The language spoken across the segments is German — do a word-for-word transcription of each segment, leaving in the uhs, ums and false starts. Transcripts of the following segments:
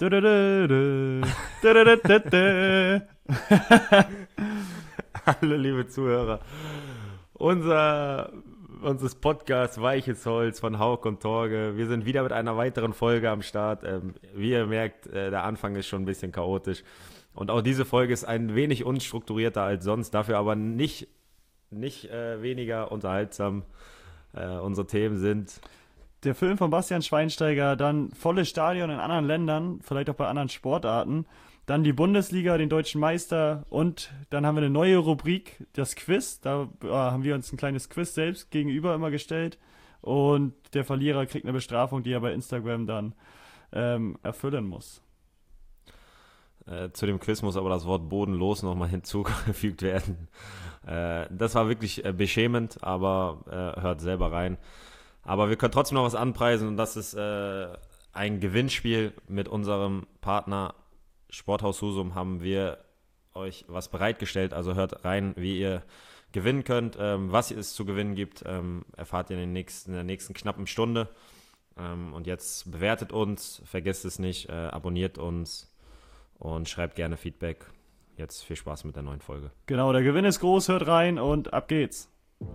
Hallo liebe Zuhörer, unser unseres Podcasts Weiches Holz von Hauck und Torge. Wir sind wieder mit einer weiteren Folge am Start. Ähm, wie ihr merkt, äh, der Anfang ist schon ein bisschen chaotisch. Und auch diese Folge ist ein wenig unstrukturierter als sonst, dafür aber nicht, nicht äh, weniger unterhaltsam. Äh, unsere Themen sind... Der Film von Bastian Schweinsteiger, dann volles Stadion in anderen Ländern, vielleicht auch bei anderen Sportarten, dann die Bundesliga, den deutschen Meister und dann haben wir eine neue Rubrik, das Quiz. Da äh, haben wir uns ein kleines Quiz selbst gegenüber immer gestellt und der Verlierer kriegt eine Bestrafung, die er bei Instagram dann ähm, erfüllen muss. Äh, zu dem Quiz muss aber das Wort bodenlos nochmal hinzugefügt werden. Äh, das war wirklich äh, beschämend, aber äh, hört selber rein. Aber wir können trotzdem noch was anpreisen und das ist äh, ein Gewinnspiel mit unserem Partner Sporthaus Husum haben wir euch was bereitgestellt. Also hört rein, wie ihr gewinnen könnt. Ähm, was es zu gewinnen gibt, ähm, erfahrt ihr in, den nächsten, in der nächsten knappen Stunde. Ähm, und jetzt bewertet uns, vergesst es nicht, äh, abonniert uns und schreibt gerne Feedback. Jetzt viel Spaß mit der neuen Folge. Genau, der Gewinn ist groß, hört rein und ab geht's.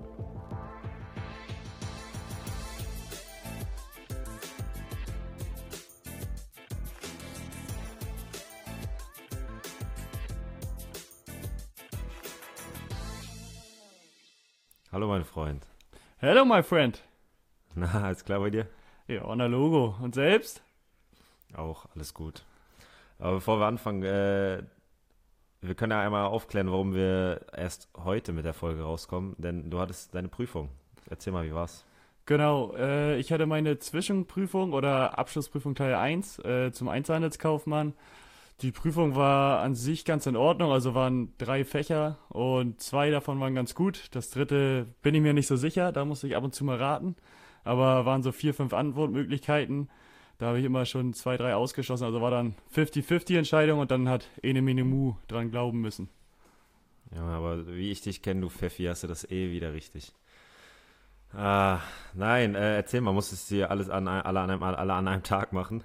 Hallo mein Freund. Hello my friend. Na, alles klar bei dir? Ja, na Logo. Und selbst? Auch, alles gut. Aber bevor wir anfangen, äh, wir können ja einmal aufklären, warum wir erst heute mit der Folge rauskommen, denn du hattest deine Prüfung. Erzähl mal, wie war's? Genau, äh, ich hatte meine Zwischenprüfung oder Abschlussprüfung Teil eins äh, zum Einzelhandelskaufmann. Die Prüfung war an sich ganz in Ordnung, also waren drei Fächer und zwei davon waren ganz gut. Das dritte bin ich mir nicht so sicher, da musste ich ab und zu mal raten. Aber waren so vier, fünf Antwortmöglichkeiten. Da habe ich immer schon zwei, drei ausgeschlossen. Also war dann fünfzig fünfzig Entscheidung und dann hat Ene Mene Mu dran glauben müssen. Ja, aber wie ich dich kenne, du Pfeffi, hast du das eh wieder richtig. Ah, nein, äh, erzähl mal, musstest du dir alles an, alle, an einem, alle an einem Tag machen?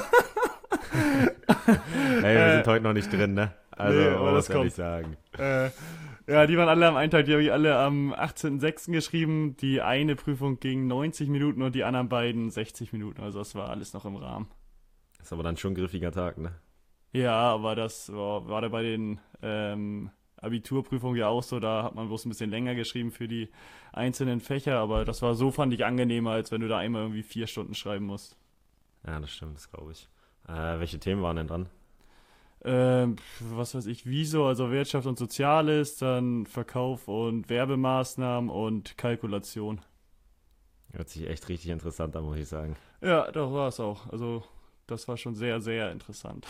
Hey, wir sind äh, heute noch nicht drin, ne? Also, nee, aber was kann ich sagen? Äh, ja, die waren alle am einen Tag, die habe ich alle am achtzehnten sechsten geschrieben. Die eine Prüfung ging neunzig Minuten und die anderen beiden sechzig Minuten. Also das war alles noch im Rahmen. Das ist aber dann schon ein griffiger Tag, ne? Ja, aber das war, war da bei den ähm, Abiturprüfungen ja auch so. Da hat man bloß ein bisschen länger geschrieben für die einzelnen Fächer. Aber das war so, fand ich, angenehmer, als wenn du da einmal irgendwie vier Stunden schreiben musst. Ja, das stimmt, das glaube ich. Äh, welche Themen waren denn dran? Ähm, was weiß ich, Wieso, also Wirtschaft und Soziales, dann Verkauf und Werbemaßnahmen und Kalkulation. Hört sich echt richtig interessant an, muss ich sagen. Ja, doch war es auch. Also das war schon sehr, sehr interessant.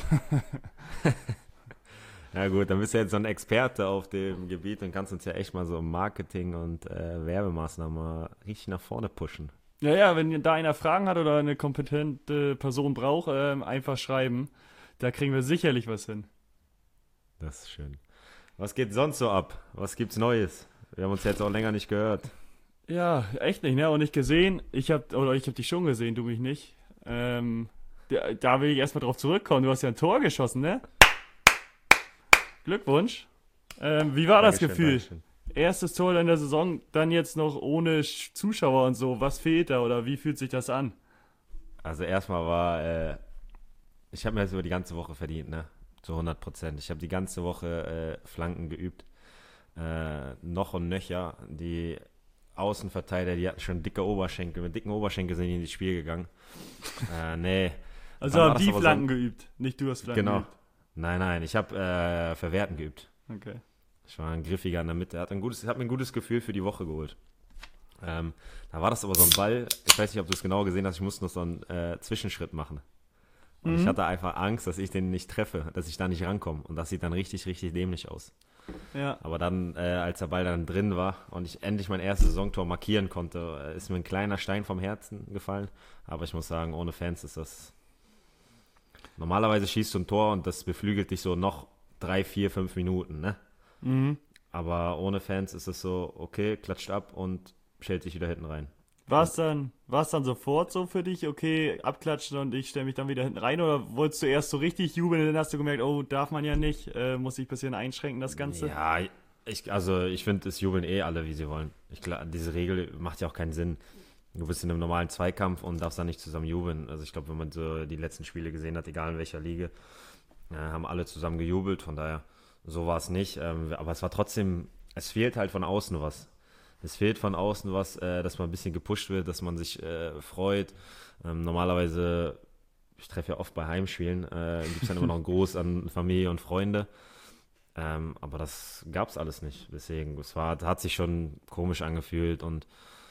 Ja gut, dann bist du jetzt so ein Experte auf dem Gebiet und kannst uns ja echt mal so Marketing und äh, Werbemaßnahmen mal richtig nach vorne pushen. Ja, ja, wenn da einer Fragen hat oder eine kompetente Person braucht, ähm, einfach schreiben. Da kriegen wir sicherlich was hin. Das ist schön. Was geht sonst so ab? Was gibt's Neues? Wir haben uns jetzt auch länger nicht gehört. Ja, echt nicht, ne? Und nicht gesehen. Ich hab, oder ich hab dich schon gesehen, du mich nicht. Ähm, da, da will ich erstmal drauf zurückkommen. Du hast ja ein Tor geschossen, ne? Glückwunsch. Ähm, wie war Dankeschön, das Gefühl? Dankeschön. Erstes Tor in der Saison, dann jetzt noch ohne Zuschauer und so. Was fehlt da oder wie fühlt sich das an? Also erstmal war, äh, ich habe mir das über die ganze Woche verdient, ne? Zu hundert Prozent. Ich habe die ganze Woche äh, Flanken geübt. Äh, noch und nöcher. Die Außenverteidiger, die hatten schon dicke Oberschenkel. Mit dicken Oberschenkel sind die in das Spiel gegangen. äh, nee. Also haben die Flanken so, geübt, nicht du hast Flanken genau. geübt. Genau. Nein, nein, ich habe äh, Verwerten geübt. Okay. Ich war ein Griffiger in der Mitte. Hat ein gutes, hat mir ein gutes Gefühl für die Woche geholt. Ähm, da war das aber so ein Ball. Ich weiß nicht, ob du es genau gesehen hast. Ich musste noch so einen äh, Zwischenschritt machen. Und mhm. ich hatte einfach Angst, dass ich den nicht treffe, dass ich da nicht rankomme. Und das sieht dann richtig, richtig dämlich aus. Ja. Aber dann, äh, als der Ball dann drin war und ich endlich mein erstes Saisontor markieren konnte, äh, ist mir ein kleiner Stein vom Herzen gefallen. Aber ich muss sagen, ohne Fans ist das... Normalerweise schießt du ein Tor und das beflügelt dich so noch drei, vier, fünf Minuten, ne? Mhm. Aber ohne Fans ist es so, okay, klatscht ab und stellt sich wieder hinten rein. War es dann, war es dann sofort so für dich, okay, abklatschen und ich stelle mich dann wieder hinten rein, oder wolltest du erst so richtig jubeln und dann hast du gemerkt, oh, darf man ja nicht, äh, muss ich ein bisschen einschränken, das Ganze? Ja, ich, also ich finde, es jubeln eh alle, wie sie wollen. Ich glaube, diese Regel macht ja auch keinen Sinn. Du bist in einem normalen Zweikampf und darfst dann nicht zusammen jubeln. Also ich glaube, wenn man so die letzten Spiele gesehen hat, egal in welcher Liga, äh, haben alle zusammen gejubelt. Von daher, so war es nicht. Ähm, aber es war trotzdem, es fehlt halt von außen was. Es fehlt von außen was, äh, dass man ein bisschen gepusht wird, dass man sich äh, freut. Ähm, normalerweise, ich treffe ja oft bei Heimspielen, äh, gibt es dann immer noch einen Gruß an Familie und Freunde. Ähm, aber das gab es alles nicht. Deswegen, es war, hat sich schon komisch angefühlt und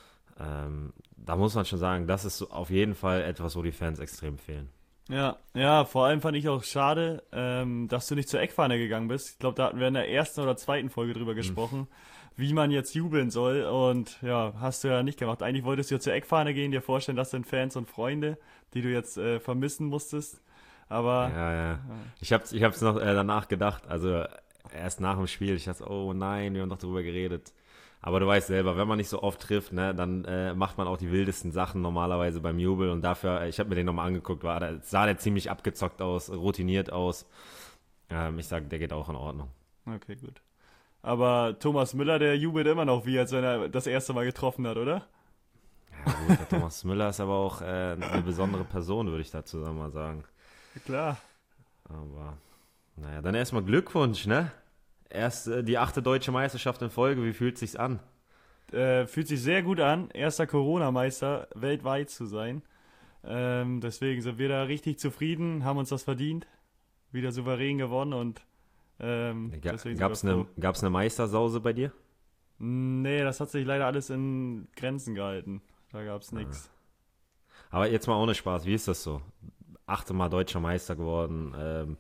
ähm, da muss man schon sagen, das ist so auf jeden Fall etwas, wo die Fans extrem fehlen. Ja, ja, vor allem fand ich auch schade, ähm, dass du nicht zur Eckfahne gegangen bist. Ich glaube, da hatten wir in der ersten oder zweiten Folge drüber gesprochen, wie man jetzt jubeln soll. Und ja, hast du ja nicht gemacht. Eigentlich wolltest du ja zur Eckfahne gehen, dir vorstellen, das sind Fans und Freunde, die du jetzt äh, vermissen musstest. Aber Ja, ja. Ich habe ich hab's noch äh, danach gedacht, also erst nach dem Spiel, ich dachte, oh nein, wir haben doch darüber geredet. Aber du weißt selber, wenn man nicht so oft trifft, ne, dann äh, macht man auch die wildesten Sachen normalerweise beim Jubel. Und dafür, ich habe mir den nochmal angeguckt, war, da sah der ziemlich abgezockt aus, routiniert aus. Ähm, ich sage, der geht auch in Ordnung. okay, gut. Aber Thomas Müller, der jubelt immer noch, wie als wenn er das erste Mal getroffen hat, oder? Ja gut, der Thomas Müller ist aber auch äh, eine besondere Person, würde ich dazu mal sagen. Klar. Aber naja, dann erstmal Glückwunsch, ne? Erst äh, die achte deutsche Meisterschaft in Folge, wie fühlt sich's an? Äh, fühlt sich sehr gut an, erster Corona-Meister weltweit zu sein. Ähm, deswegen sind wir da richtig zufrieden, haben uns das verdient. Wieder souverän gewonnen und ähm, Ga- deswegen sind Gab's wir eine, froh. gab's eine Meistersause bei dir? Nee, das hat sich leider alles in Grenzen gehalten. Da gab's Ah. nichts. Aber jetzt mal ohne Spaß, wie ist das so? Achte Mal deutscher Meister geworden. Ähm,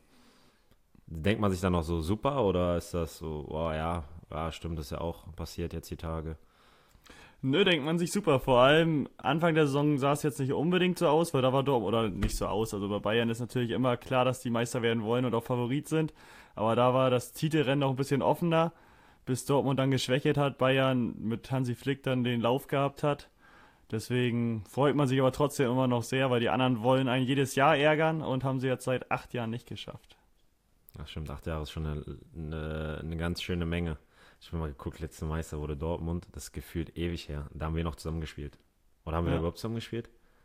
denkt man sich dann noch so super oder ist das so, oh ja, ja, stimmt, das ist ja auch passiert jetzt die Tage. Nö, denkt man sich super. Vor allem Anfang der Saison sah es jetzt nicht unbedingt so aus, weil da war Dortmund, oder nicht so aus. Also bei Bayern ist natürlich immer klar, dass die Meister werden wollen und auch Favorit sind. Aber da war das Titelrennen noch ein bisschen offener, bis Dortmund dann geschwächt hat, Bayern mit Hansi Flick dann den Lauf gehabt hat. Deswegen freut man sich aber trotzdem immer noch sehr, weil die anderen wollen einen jedes Jahr ärgern und haben sie jetzt seit acht Jahren nicht geschafft. Ach stimmt, acht Jahre ist schon eine, eine, eine ganz schöne Menge. Ich habe mal geguckt, letzte Meister wurde Dortmund, das ist gefühlt ewig her. Da haben wir noch zusammen gespielt. Oder haben wir Ja. da überhaupt zusammen gespielt?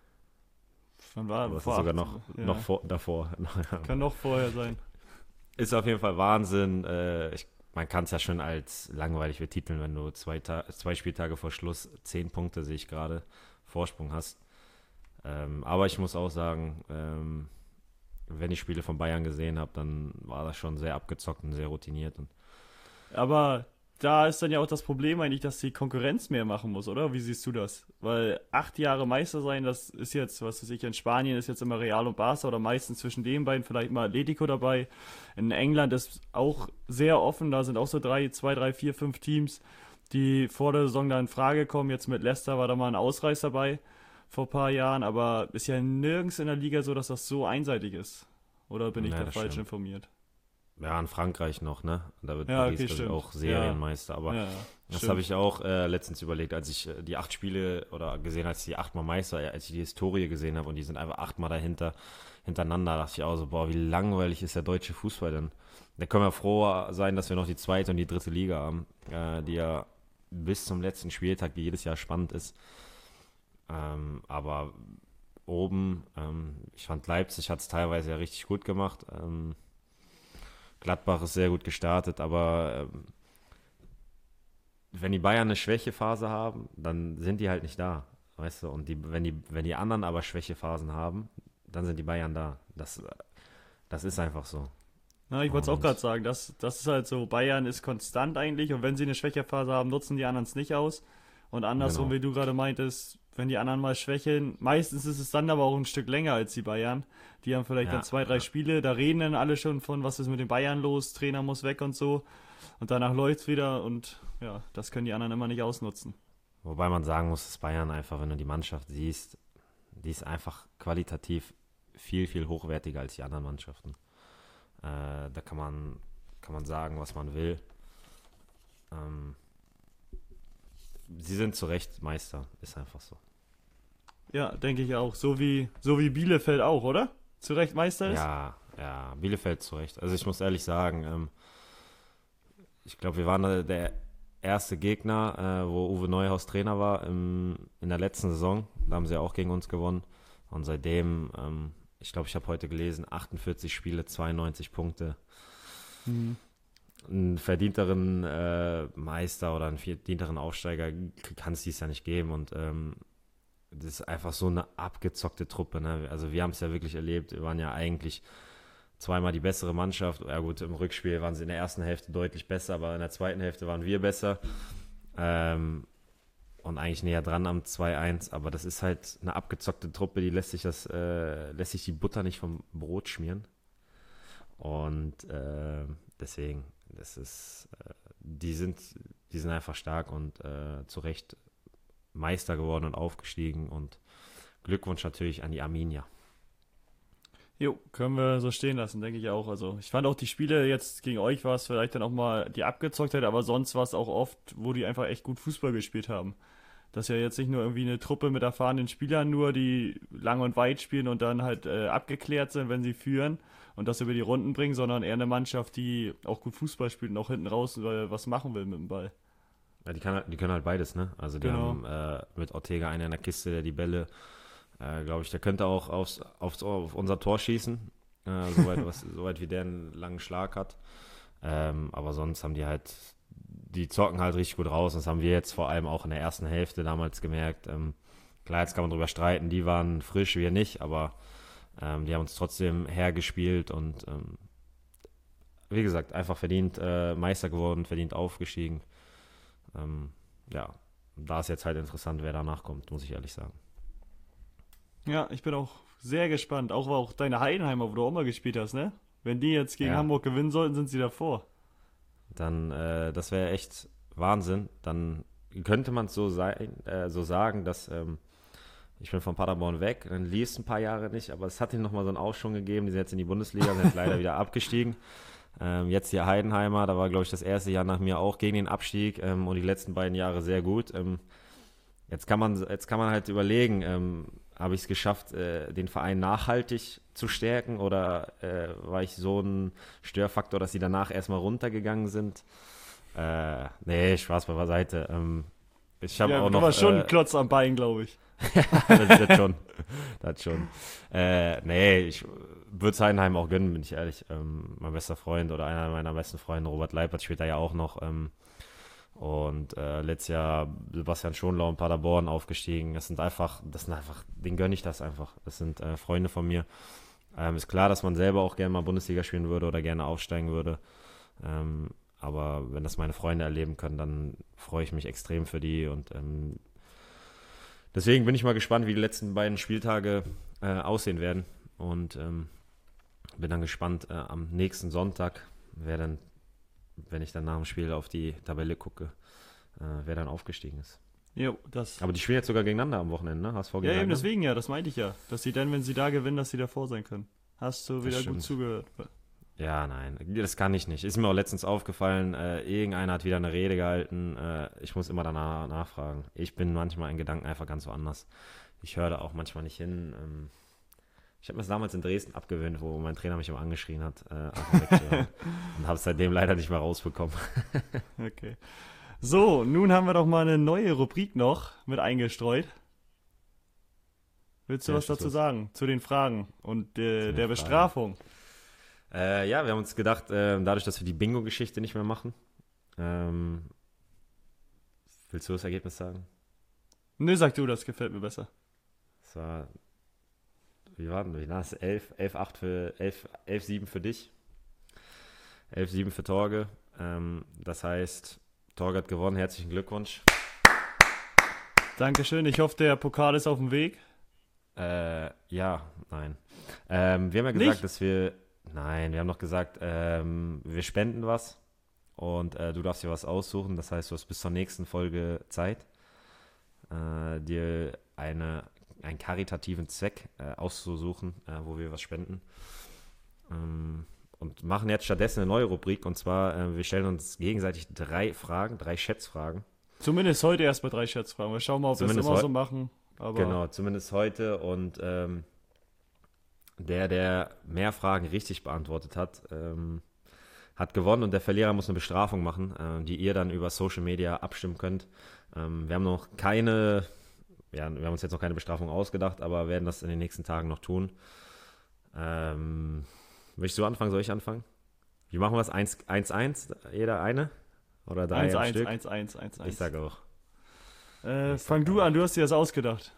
Wann war Oder ist das vor sogar acht- noch, ja. noch vor, davor? Kann noch vorher sein. Ist auf jeden Fall Wahnsinn. Äh, ich, man kann es ja schon als langweilig betiteln, wenn du zwei, Ta zwei Spieltage vor Schluss zehn Punkte, sehe ich gerade, Vorsprung hast. Ähm, aber ich muss auch sagen, ähm, wenn ich Spiele von Bayern gesehen habe, dann war das schon sehr abgezockt und sehr routiniert. Und Aber da ist dann ja auch das Problem eigentlich, dass die Konkurrenz mehr machen muss, oder? Wie siehst du das? Weil acht Jahre Meister sein, das ist jetzt, was weiß ich, in Spanien ist jetzt immer Real und Barca oder meistens zwischen den beiden vielleicht mal Atletico dabei. In England ist auch sehr offen, da sind auch so drei, zwei, drei, vier, fünf Teams, die vor der Saison da in Frage kommen. Jetzt mit Leicester war da mal ein Ausreißer dabei vor ein paar Jahren, aber ist ja nirgends in der Liga so, dass das so einseitig ist. Oder bin ich Ja, da das falsch stimmt. informiert? ja, in Frankreich noch, ne? Da wird Ja, Paris, okay, glaub ich, stimmt. auch Serienmeister. Aber Ja, ja, das stimmt. habe ich auch äh, letztens überlegt, als ich äh, die acht Spiele oder gesehen, als ich die achtmal Meister, äh, als ich die Historie gesehen habe und die sind einfach achtmal dahinter, hintereinander, dachte ich auch so, boah, wie langweilig ist der deutsche Fußball denn? Da können wir froh sein, dass wir noch die zweite und die dritte Liga haben, äh, die ja bis zum letzten Spieltag, die jedes Jahr spannend ist. Ähm, aber oben, ähm, ich fand Leipzig hat es teilweise ja richtig gut gemacht. Ähm, Gladbach ist sehr gut gestartet, aber ähm, wenn die Bayern eine Schwächephase haben, dann sind die halt nicht da, weißt du? Und die, wenn die, wenn die anderen aber Schwächephasen haben, dann sind die Bayern da. Das, äh, das ist einfach so. Na, ich wollte es auch Und- gerade sagen, das, das ist halt so, Bayern ist konstant eigentlich und wenn sie eine Schwächephase haben, nutzen die anderen es nicht aus. Und andersrum, Genau. wie du gerade meintest, wenn die anderen mal schwächeln, meistens ist es dann aber auch ein Stück länger als die Bayern. Die haben vielleicht Ja, dann zwei, drei ja. Spiele, da reden dann alle schon von, was ist mit den Bayern los, Trainer muss weg und so. Und danach läuft's wieder und ja, das können die anderen immer nicht ausnutzen. Wobei man sagen muss, dass Bayern einfach, wenn du die Mannschaft siehst, die ist einfach qualitativ viel, viel hochwertiger als die anderen Mannschaften. Äh, da kann man, kann man sagen, was man will. Ähm, sie sind zu Recht Meister, ist einfach so. Ja, denke ich auch. So wie, so wie Bielefeld auch, oder? Zu Recht Meister ist? Ja, ja, Bielefeld zu Recht. Also ich muss ehrlich sagen, ähm, ich glaube, wir waren da der erste Gegner, äh, wo Uwe Neuhaus Trainer war im, in der letzten Saison. Da haben sie ja auch gegen uns gewonnen. Und seitdem, ähm, ich glaube, ich habe heute gelesen, achtundvierzig Spiele, zweiundneunzig Punkte. Mhm. Einen verdienteren äh, Meister oder einen verdienteren Aufsteiger kann es dies ja nicht geben. Und ähm, das ist einfach so eine abgezockte Truppe. Ne? Also wir haben es ja wirklich erlebt. Wir waren ja eigentlich zweimal die bessere Mannschaft. Ja gut, im Rückspiel waren sie in der ersten Hälfte deutlich besser, aber in der zweiten Hälfte waren wir besser. Ähm, und eigentlich näher dran am zwei eins. Aber das ist halt eine abgezockte Truppe, die lässt sich das, äh, lässt sich die Butter nicht vom Brot schmieren. Und äh, deswegen, das ist, äh, die sind, die sind einfach stark und äh, zu Recht Meister geworden und aufgestiegen. Und Glückwunsch natürlich an die Arminia. Jo, können wir so stehen lassen, denke ich auch. Also ich fand auch die Spiele jetzt gegen euch war es vielleicht dann auch mal die Abgezocktheit, aber sonst war es auch oft, wo die einfach echt gut Fußball gespielt haben. Das ist ja jetzt nicht nur irgendwie eine Truppe mit erfahrenen Spielern nur, die lang und weit spielen und dann halt äh, abgeklärt sind, wenn sie führen und das über die Runden bringen, sondern eher eine Mannschaft, die auch gut Fußball spielt und auch hinten raus äh, was machen will mit dem Ball. Ja, die, kann, die können halt beides, ne? Also die Genau. haben äh, mit Ortega einen in der Kiste, der die Bälle, äh, glaube ich, der könnte auch aufs, aufs, auf unser Tor schießen, äh, soweit, was, soweit wie der einen langen Schlag hat. Ähm, aber sonst haben die halt, die zocken halt richtig gut raus. Das haben wir jetzt vor allem auch in der ersten Hälfte damals gemerkt. Ähm, klar, jetzt kann man drüber streiten, die waren frisch, wir nicht, aber ähm, die haben uns trotzdem hergespielt und ähm, wie gesagt, einfach verdient äh, Meister geworden, verdient aufgestiegen. Ähm, ja, da ist jetzt halt interessant, wer danach kommt, muss ich ehrlich sagen. Ja, ich bin auch sehr gespannt. Auch auch deine Heidenheimer, wo du auch mal gespielt hast, ne? Wenn die jetzt gegen Ja. Hamburg gewinnen sollten, sind sie davor. Dann, äh, das wäre echt Wahnsinn. Dann könnte man es so, sein, äh, so sagen, dass ähm, ich bin von Paderborn weg, dann lief ein paar Jahre nicht, aber es hat ihnen nochmal so einen Aufschwung gegeben. Die sind jetzt in die Bundesliga, sind jetzt leider wieder abgestiegen. Ähm, jetzt die Heidenheimer, da war, glaube ich, das erste Jahr nach mir auch gegen den Abstieg ähm, und die letzten beiden Jahre sehr gut. Ähm, jetzt, kann man, jetzt kann man halt überlegen, ähm, habe ich es geschafft, äh, den Verein nachhaltig zu stärken oder äh, war ich so ein Störfaktor, dass sie danach erstmal runtergegangen sind? Äh, nee, Spaß beiseite. Ähm, ich habe Ja, auch du noch... warst schon äh, ein Klotz am Bein, glaube ich. das, das schon. Das schon. Äh, nee, ich würde Heidenheim auch gönnen, bin ich ehrlich. Ähm, mein bester Freund oder einer meiner besten Freunde, Robert Leipert, spielt da ja auch noch. Ähm, und äh, letztes Jahr Sebastian Schonlau und Paderborn aufgestiegen. Das sind einfach, das sind einfach, denen gönne ich das einfach. Das sind äh, Freunde von mir. Ähm, ist klar, dass man selber auch gerne mal Bundesliga spielen würde oder gerne aufsteigen würde. Ähm, aber wenn das meine Freunde erleben können, dann freue ich mich extrem für die und ähm, deswegen bin ich mal gespannt, wie die letzten beiden Spieltage äh, aussehen werden. Und ähm, bin dann gespannt äh, am nächsten Sonntag, wer dann, wenn ich dann nach dem Spiel auf die Tabelle gucke, äh, wer dann aufgestiegen ist. Jo, das. Aber die spielen jetzt sogar gegeneinander am Wochenende, ne? H S V Ja, gegen eben Heidenheim. deswegen ja, das meinte ich ja. Dass sie dann, wenn sie da gewinnen, dass sie davor sein können. Hast du Das wieder stimmt. gut zugehört. Ja, nein, das kann ich nicht. Ist mir auch letztens aufgefallen, äh, irgendeiner hat wieder eine Rede gehalten. Äh, ich muss immer danach nachfragen. Ich bin manchmal in Gedanken einfach ganz woanders. Ich höre da auch manchmal nicht hin. Ähm, ich habe mir das damals in Dresden abgewöhnt, wo mein Trainer mich immer angeschrien hat, äh, einfach wegzuhören. Und habe es seitdem leider nicht mehr rausbekommen. Okay. So, nun haben wir doch mal eine neue Rubrik noch mit eingestreut. Willst du Ja, was schieß dazu los. sagen? Zu den Fragen und äh, den der Fragen. Bestrafung? Äh, ja, wir haben uns gedacht, äh, dadurch, dass wir die Bingo-Geschichte nicht mehr machen, ähm, willst du das Ergebnis sagen? Nö, sag du, das gefällt mir besser. Es war, wie war denn, wie war das? elf, elf, acht für, elf, elf, sieben für dich. elf, sieben für Torge. Ähm, das heißt, Torge hat gewonnen. Herzlichen Glückwunsch. Dankeschön, ich hoffe, der Pokal ist auf dem Weg. Äh, ja, nein. Ähm, wir haben ja gesagt, Nicht? dass wir, nein, wir haben noch gesagt, ähm, wir spenden was und äh, du darfst dir was aussuchen. Das heißt, du hast bis zur nächsten Folge Zeit, äh, dir eine, einen karitativen Zweck äh, auszusuchen, äh, wo wir was spenden. Ähm, und machen jetzt stattdessen eine neue Rubrik und zwar, äh, wir stellen uns gegenseitig drei Fragen, drei Schätzfragen. Zumindest heute erstmal drei Schätzfragen. Wir schauen mal, ob wir es Zumindest immer heu- so machen. Aber Genau, zumindest heute. Und ähm, der, der mehr Fragen richtig beantwortet hat, ähm, hat gewonnen und der Verlierer muss eine Bestrafung machen, äh, die ihr dann über Social Media abstimmen könnt. Ähm, wir haben noch keine, ja, wir haben uns jetzt noch keine Bestrafung ausgedacht, aber werden das in den nächsten Tagen noch tun. Ähm, Willst du anfangen? Soll ich anfangen? Wie machen wir es? eins eins, jeder eine? Oder drei eins am eins, Stück? eins eins, eins Ich eins. sage auch. Äh, ich sag fang du auch. an, du hast dir das ausgedacht.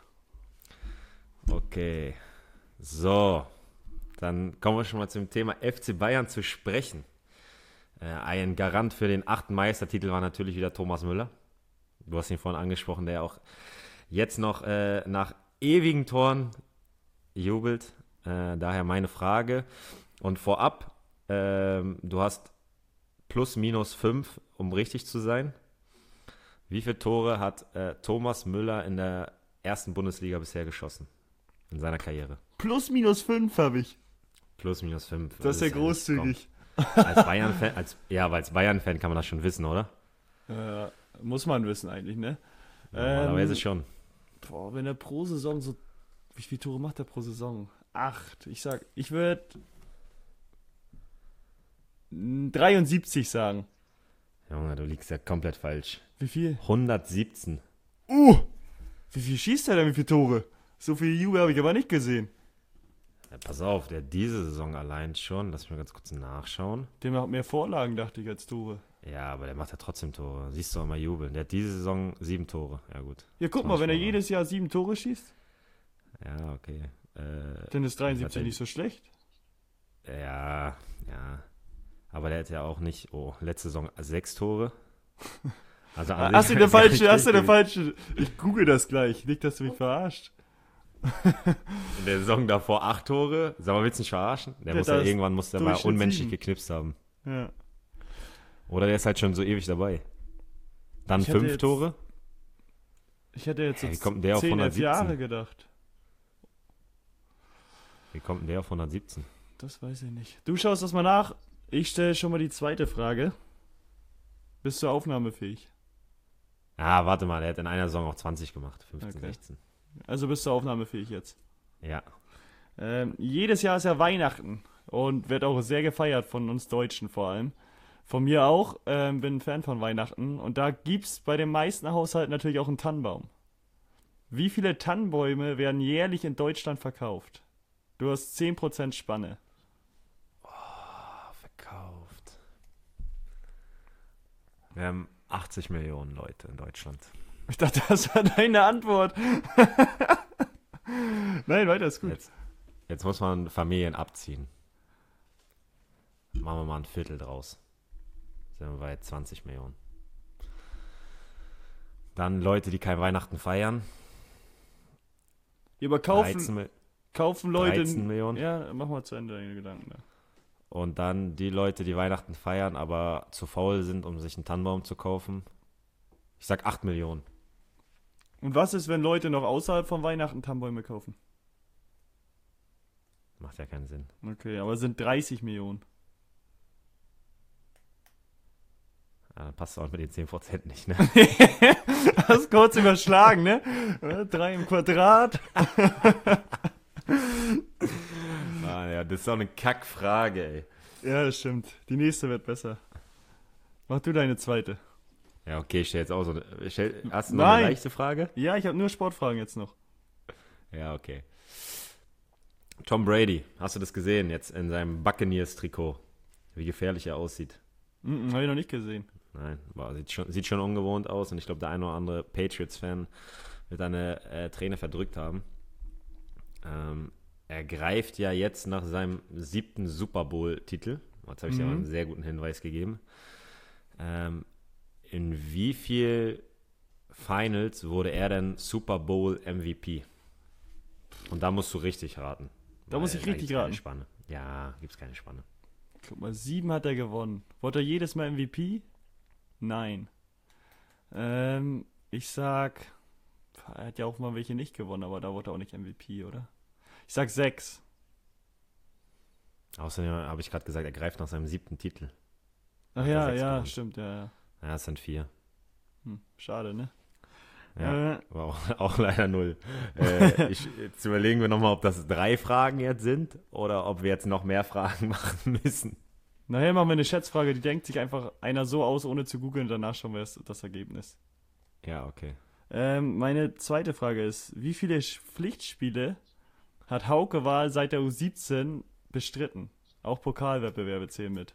Okay. So. Dann kommen wir schon mal zum Thema F C Bayern zu sprechen. Äh, ein Garant für den achten Meistertitel war natürlich wieder Thomas Müller. Du hast ihn vorhin angesprochen, der auch jetzt noch äh, nach ewigen Toren jubelt. Äh, daher meine Frage. Und vorab, ähm, du hast plus minus fünf, um richtig zu sein. Wie viele Tore hat äh, Thomas Müller in der ersten Bundesliga bisher geschossen? In seiner Karriere? Plus minus fünf habe ich. Plus minus fünf. Das ist ja großzügig. Als Bayern-Fan, als, ja, aber als Bayern-Fan kann man das schon wissen, oder? Äh, muss man wissen eigentlich, ne? Normalerweise Ähm, schon. Boah, wenn er pro Saison so... Wie viele Tore macht er pro Saison? Acht. Ich sag, ich würde dreiundsiebzig sagen. Junge, du liegst ja komplett falsch. Wie viel? hundertsiebzehn. Uh! Wie viel schießt er denn, wie viele Tore? So viel Jubel habe ich aber nicht gesehen. Ja, pass auf, der hat diese Saison allein schon, lass mich mal ganz kurz nachschauen. Der macht mehr Vorlagen, dachte ich, als Tore. Ja, aber der macht ja trotzdem Tore. Siehst du auch mal jubeln. Der hat diese Saison sieben Tore. Ja, gut. Ja, guck Kann mal, man wenn er schon jedes Jahr sieben Tore schießt, Ja, okay. Äh, dann ist dreiundsiebzig hat er- nicht so schlecht. ja, ja. Aber der hat ja auch nicht, oh, letzte Saison sechs Tore. Also an Hast du sich eine gar nicht falsche, hast du eine schlecht falsche... Ich google das gleich, nicht, dass du mich verarscht. In der Saison davor acht Tore. Sag mal, willst du nicht verarschen? Der Ja, muss ja das irgendwann muss der mal Durchschnitt unmenschlich sieben. geknipst haben. Ja. Oder der ist halt schon so ewig dabei. Dann Ich hätte fünf jetzt Tore. Ich hätte jetzt Hä, so wie kommt denn der auf zehn, elf hundertsiebzehn? Jahre gedacht. Wie kommt denn der auf hundertsiebzehn? Das weiß ich nicht. Du schaust das mal nach. Ich stelle schon mal die zweite Frage. Bist du aufnahmefähig? Ah, warte mal, der hat in einer Saison auch zwanzig gemacht. fünfzehn, Okay. sechzehn. Also bist du aufnahmefähig jetzt. Ja. Ähm, jedes Jahr ist ja Weihnachten und wird auch sehr gefeiert von uns Deutschen vor allem. Von mir auch, ähm, bin ein Fan von Weihnachten und da gibt's bei den meisten Haushalten natürlich auch einen Tannenbaum. Wie viele Tannenbäume werden jährlich in Deutschland verkauft? Du hast zehn Prozent Spanne. Oh, verkauft. Wir haben achtzig Millionen Leute in Deutschland. Ich dachte, das war deine Antwort. Nein, weiter ist gut. Jetzt, jetzt muss man Familien abziehen. Machen wir mal ein Viertel draus. Sind wir bei zwanzig Millionen. Dann Leute, die kein Weihnachten feiern. Aber kaufen, dreizehn, Mi- kaufen Leute. dreizehn Millionen. Ja, mach mal zu Ende deine Gedanken. Da. Und dann die Leute, die Weihnachten feiern, aber zu faul sind, um sich einen Tannenbaum zu kaufen. Ich sag acht Millionen. Und was ist, wenn Leute noch außerhalb von Weihnachten Tannenbäume kaufen? Macht ja keinen Sinn. Okay, aber es sind dreißig Millionen. Ja, dann passt auch mit den zehn Prozent nicht, ne? Hast kurz überschlagen, ne? Äh, Drei im Quadrat. Ah, ja, das ist doch eine Kackfrage, ey. Ja, das stimmt. Die nächste wird besser. Mach du deine zweite. Ja, okay, ich stell jetzt auch so eine. ich Stell, hast du noch Nein. eine leichte Frage? Ja, ich habe nur Sportfragen jetzt noch. Ja, okay. Tom Brady, hast du das gesehen jetzt in seinem Buccaneers-Trikot? Wie gefährlich er aussieht. Mhm, habe ich noch nicht gesehen. Nein, boah, sieht, schon, sieht schon ungewohnt aus und ich glaube, der eine oder andere Patriots-Fan wird eine äh, Träne verdrückt haben. Ähm, er greift ja jetzt nach seinem siebten Super Bowl-Titel. Jetzt habe ich dir Mhm. aber einen sehr guten Hinweis gegeben. Ähm, in wie viel Finals wurde er denn Super Bowl M V P? Und da musst du richtig raten. Da muss weil ich richtig gibt's keine raten. Spanne. Ja, gibt's keine Spanne. Guck mal, sieben hat er gewonnen. Wurde er jedes Mal M V P? Nein. Ähm, ich sag, er hat ja auch mal welche nicht gewonnen, aber da wurde er auch nicht M V P, oder? Ich sag sechs. Außerdem habe ich gerade gesagt, er greift nach seinem siebten Titel. Ach Hat er ja, sechs ja, gewonnen. stimmt, ja, ja. Ja, es sind vier. Hm, schade, ne? Ja, Äh, war auch, auch leider null. Äh, ich, jetzt überlegen wir nochmal, ob das drei Fragen jetzt sind oder ob wir jetzt noch mehr Fragen machen müssen. nachher machen wir eine Schätzfrage, die denkt sich einfach einer so aus, ohne zu googeln, danach schauen wir das, das Ergebnis. Ja, okay. Ähm, meine zweite Frage ist, wie viele Sch- Pflichtspiele hat Hauke Wahl seit der U siebzehn bestritten? Auch Pokalwettbewerbe zählen mit.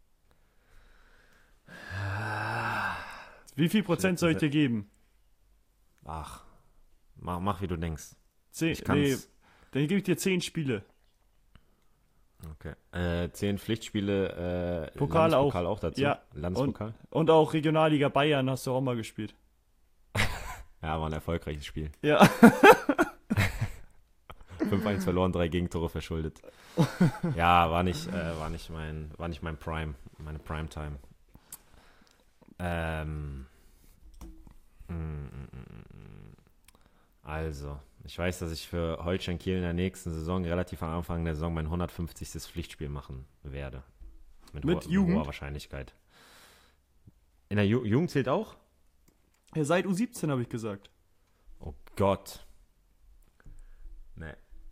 Wie viel Prozent soll ich dir geben? Ach, mach, mach wie du denkst. Zehn, Ich kann's. nee, dann gebe ich dir zehn Spiele. Okay. Äh, zehn Pflichtspiele, äh, Pokal auch. Landespokal auch dazu. Ja. Landespokal? Und auch Regionalliga Bayern hast du auch mal gespielt. Ja, war ein erfolgreiches Spiel. Ja. fünf eins verloren, drei Gegentore verschuldet. Ja, war nicht, äh, war nicht mein, war nicht mein Prime, meine Primetime. Ähm. mm, mm, mm, mm. Also, ich weiß, dass ich für Holstein Kiel in der nächsten Saison, relativ am Anfang der Saison, mein hundertfünfzigstes Pflichtspiel machen werde. Mit hoher, Jugend? Mit hoher Wahrscheinlichkeit. In der Ju Jugend zählt auch? Ja, seit U siebzehn habe ich gesagt. Oh Gott. Nee.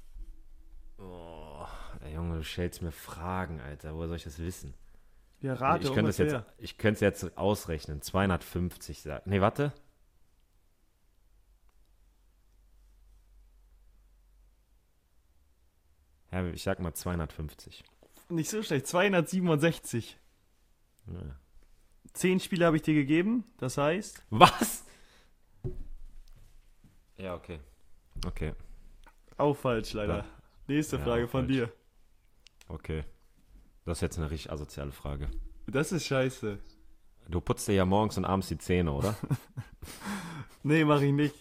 Oh, der Junge, du stellst mir Fragen, Alter. Woher soll ich das wissen? Ja, rate ich könnte es ungefähr. jetzt, ich könnte es jetzt ausrechnen. zweihundertfünfzig sagen. Nee, warte. Ja, ich sag mal zweihundertfünfzig. Nicht so schlecht, zweihundertsiebenundsechzig. Ja. Zehn Spiele habe ich dir gegeben, das heißt, Was? Ja, okay. Okay, auch falsch leider. Ja. Nächste Ja, Frage auch von falsch. dir. okay. Das ist jetzt eine richtig asoziale Frage. Das ist scheiße. Du putzt dir ja morgens und abends die Zähne, oder? Nee, mach ich nicht.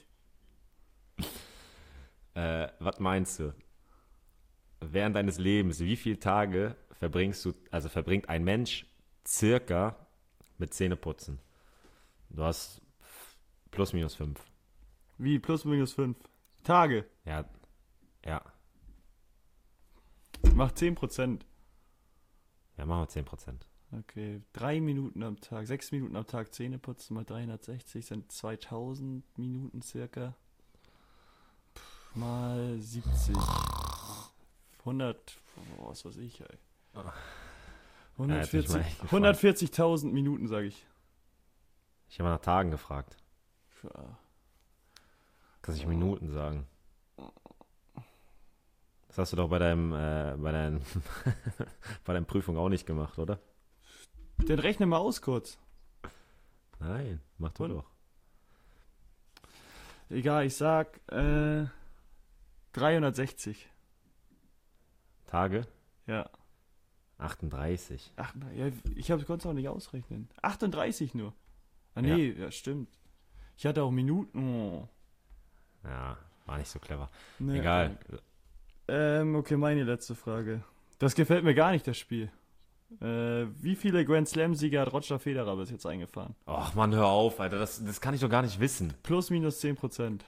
äh, was meinst du? Während deines Lebens, wie viele Tage verbringst du, also verbringt ein Mensch circa mit Zähneputzen? Du hast plus minus fünf. Wie, plus minus fünf. Tage. Ja, ja. Macht zehn Prozent. Ja, machen wir zehn Prozent. Okay, drei Minuten am Tag, sechs Minuten am Tag Zähne putzen mal dreihundertsechzig sind zweitausend Minuten circa. Pff, mal siebzig. hundert, oh, was weiß ich, ey. Ja, jetzt bin ich mal echt gespannt. hundertvierzigtausend Minuten, sage ich. Ich habe nach Tagen gefragt. Ja. Kannst nicht Minuten sagen. Das hast du doch bei deinem, äh, bei deinem, bei deiner Prüfung auch nicht gemacht, oder? Dann rechne mal aus kurz. Nein, mach du Und? doch. Egal, ich sag äh, dreihundertsechzig. Tage? Ja. achtunddreißig. Ach, na, ja, ich konnte es auch nicht ausrechnen. achtunddreißig nur. Ah, nee, ja, stimmt. Ich hatte auch Minuten. Oh. Ja, war nicht so clever. Nee, Egal. Ähm, okay, meine letzte Frage. Das gefällt mir gar nicht, das Spiel. Äh, wie viele Grand Slam-Sieger hat Roger Federer bis jetzt eingefahren? Och Mann, hör auf, Alter. Das, das kann ich doch gar nicht wissen. Plus, minus zehn Prozent.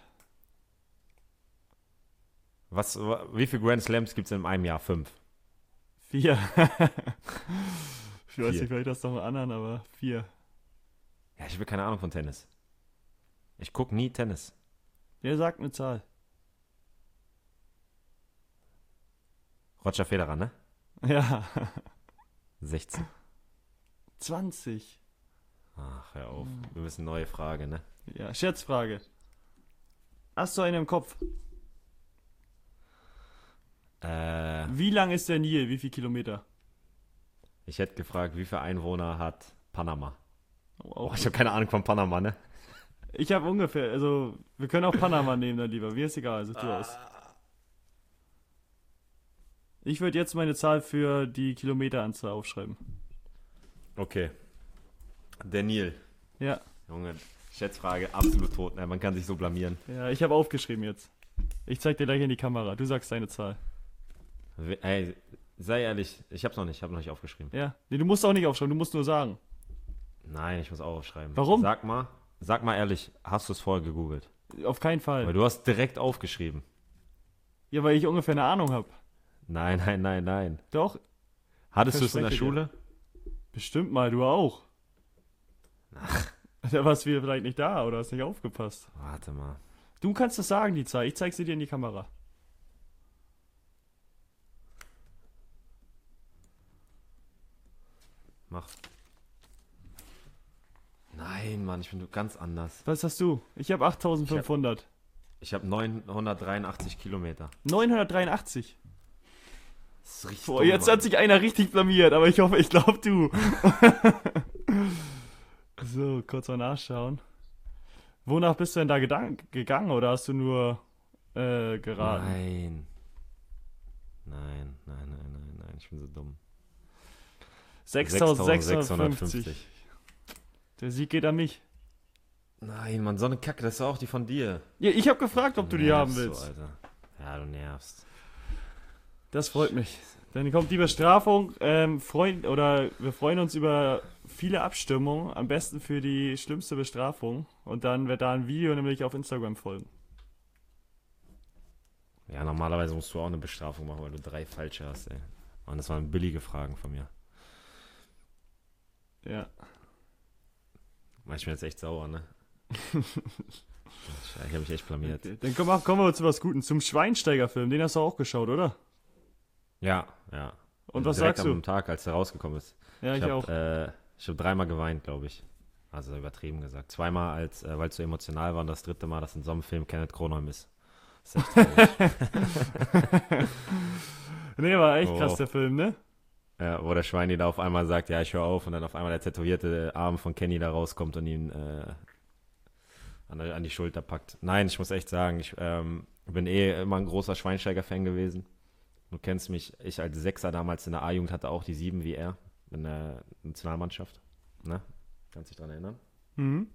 Was, wie viele Grand Slams gibt es in einem Jahr? Fünf. Vier. Ich weiß Vier. nicht, vielleicht das noch einen anderen, aber vier. Ja, ich habe keine Ahnung von Tennis. Ich gucke nie Tennis. Wer sagt eine Zahl? Roger Federer, ne? Ja. sechzehn. zwanzig. Ach, hör auf. Wir müssen eine neue Frage, ne? Ja, Schätzfrage. Hast du einen im Kopf? Äh, Wie lang ist der Nil? Wie viele Kilometer? ich hätte gefragt, wie viele Einwohner hat Panama? Oh, Oh, auch ich habe keine Ahnung von Panama, ne? Ich habe ungefähr, also wir können auch Panama nehmen dann lieber. Mir ist egal, also du aus. Ich würde jetzt meine Zahl für die Kilometeranzahl aufschreiben. Okay. Der Nil. Ja, Junge, Schätzfrage, absolut tot, ne? Man kann sich so blamieren. ja, ich habe aufgeschrieben jetzt. Ich zeig dir gleich in die Kamera. Du sagst deine Zahl. We- Ey, sei ehrlich, ich hab's noch nicht, ich hab noch nicht aufgeschrieben. Ja, nee, du musst auch nicht aufschreiben, du musst nur sagen. Nein, ich muss auch aufschreiben. Warum? Sag mal, sag mal ehrlich, hast du es vorher gegoogelt? Auf keinen Fall. Weil du hast direkt aufgeschrieben. Ja, weil ich ungefähr eine Ahnung habe. Nein, nein, nein, nein. Doch, Hattest du es in der Verspreche dir. Schule? bestimmt mal, du auch. Da warst du vielleicht nicht da oder hast nicht aufgepasst. Warte mal. Du kannst das sagen, die Zahl. Ich zeig sie dir in die Kamera. Mach. Nein, Mann, ich bin ganz anders. Was hast du? Ich habe achttausendfünfhundert. Ich habe neunhundertdreiundachtzig Kilometer. neunhundertdreiundachtzig. Das ist richtig Boah, dumm, jetzt Mann. hat sich einer richtig blamiert, aber ich hoffe, ich glaube du. So, kurz mal nachschauen. Wonach bist du denn da gedank- gegangen oder hast du nur äh, geraten? Nein. Nein, nein, nein, nein, nein, ich bin so dumm. sechstausendsechshundertfünfzig. Der Sieg geht an mich. Nein, Mann, so eine Kacke, das ist auch die von dir. Ja, ich habe gefragt, ob du die haben Nervst willst. So, Alter. Ja, du nervst. Das freut mich. Dann kommt die Bestrafung. Ähm, freuen, oder wir freuen uns über viele Abstimmungen. Am besten für die schlimmste Bestrafung. Und dann wird da ein Video nämlich auf Instagram folgen. Ja, normalerweise musst du auch eine Bestrafung machen, weil du drei falsche hast, ey. Mann, das waren billige Fragen von mir. Ja. Mann, ich bin jetzt echt sauer, ne? Ich habe mich echt blamiert. Okay. Dann kommen, kommen wir zu was Guten. Zum Schweinsteiger-Film. Den hast du auch geschaut, oder? Ja, ja. Und was Direkt sagst du? am Tag, als der rausgekommen ist. Ja, ich, ich auch. habe äh, ich hab dreimal geweint, glaube ich. Also übertrieben gesagt. Zweimal, als, äh, weil es so emotional war, und das dritte Mal, dass in so einem Film Kenneth Kronholm ist. Das ist echt traurig. Nee, war echt Oh. krass, der Film, ne? Ja, wo der Schweini da auf einmal sagt, ja, ich höre auf, und dann auf einmal der tätowierte Arm von Kenny da rauskommt und ihn äh, an, an die Schulter packt. Nein, ich muss echt sagen, ich ähm, bin eh immer ein großer Schweinsteiger-Fan gewesen. Du kennst mich, ich als Sechser damals in der A-Jugend hatte auch die Sieben wie er in der Nationalmannschaft. Ne? Kannst dich dran erinnern? Mhm.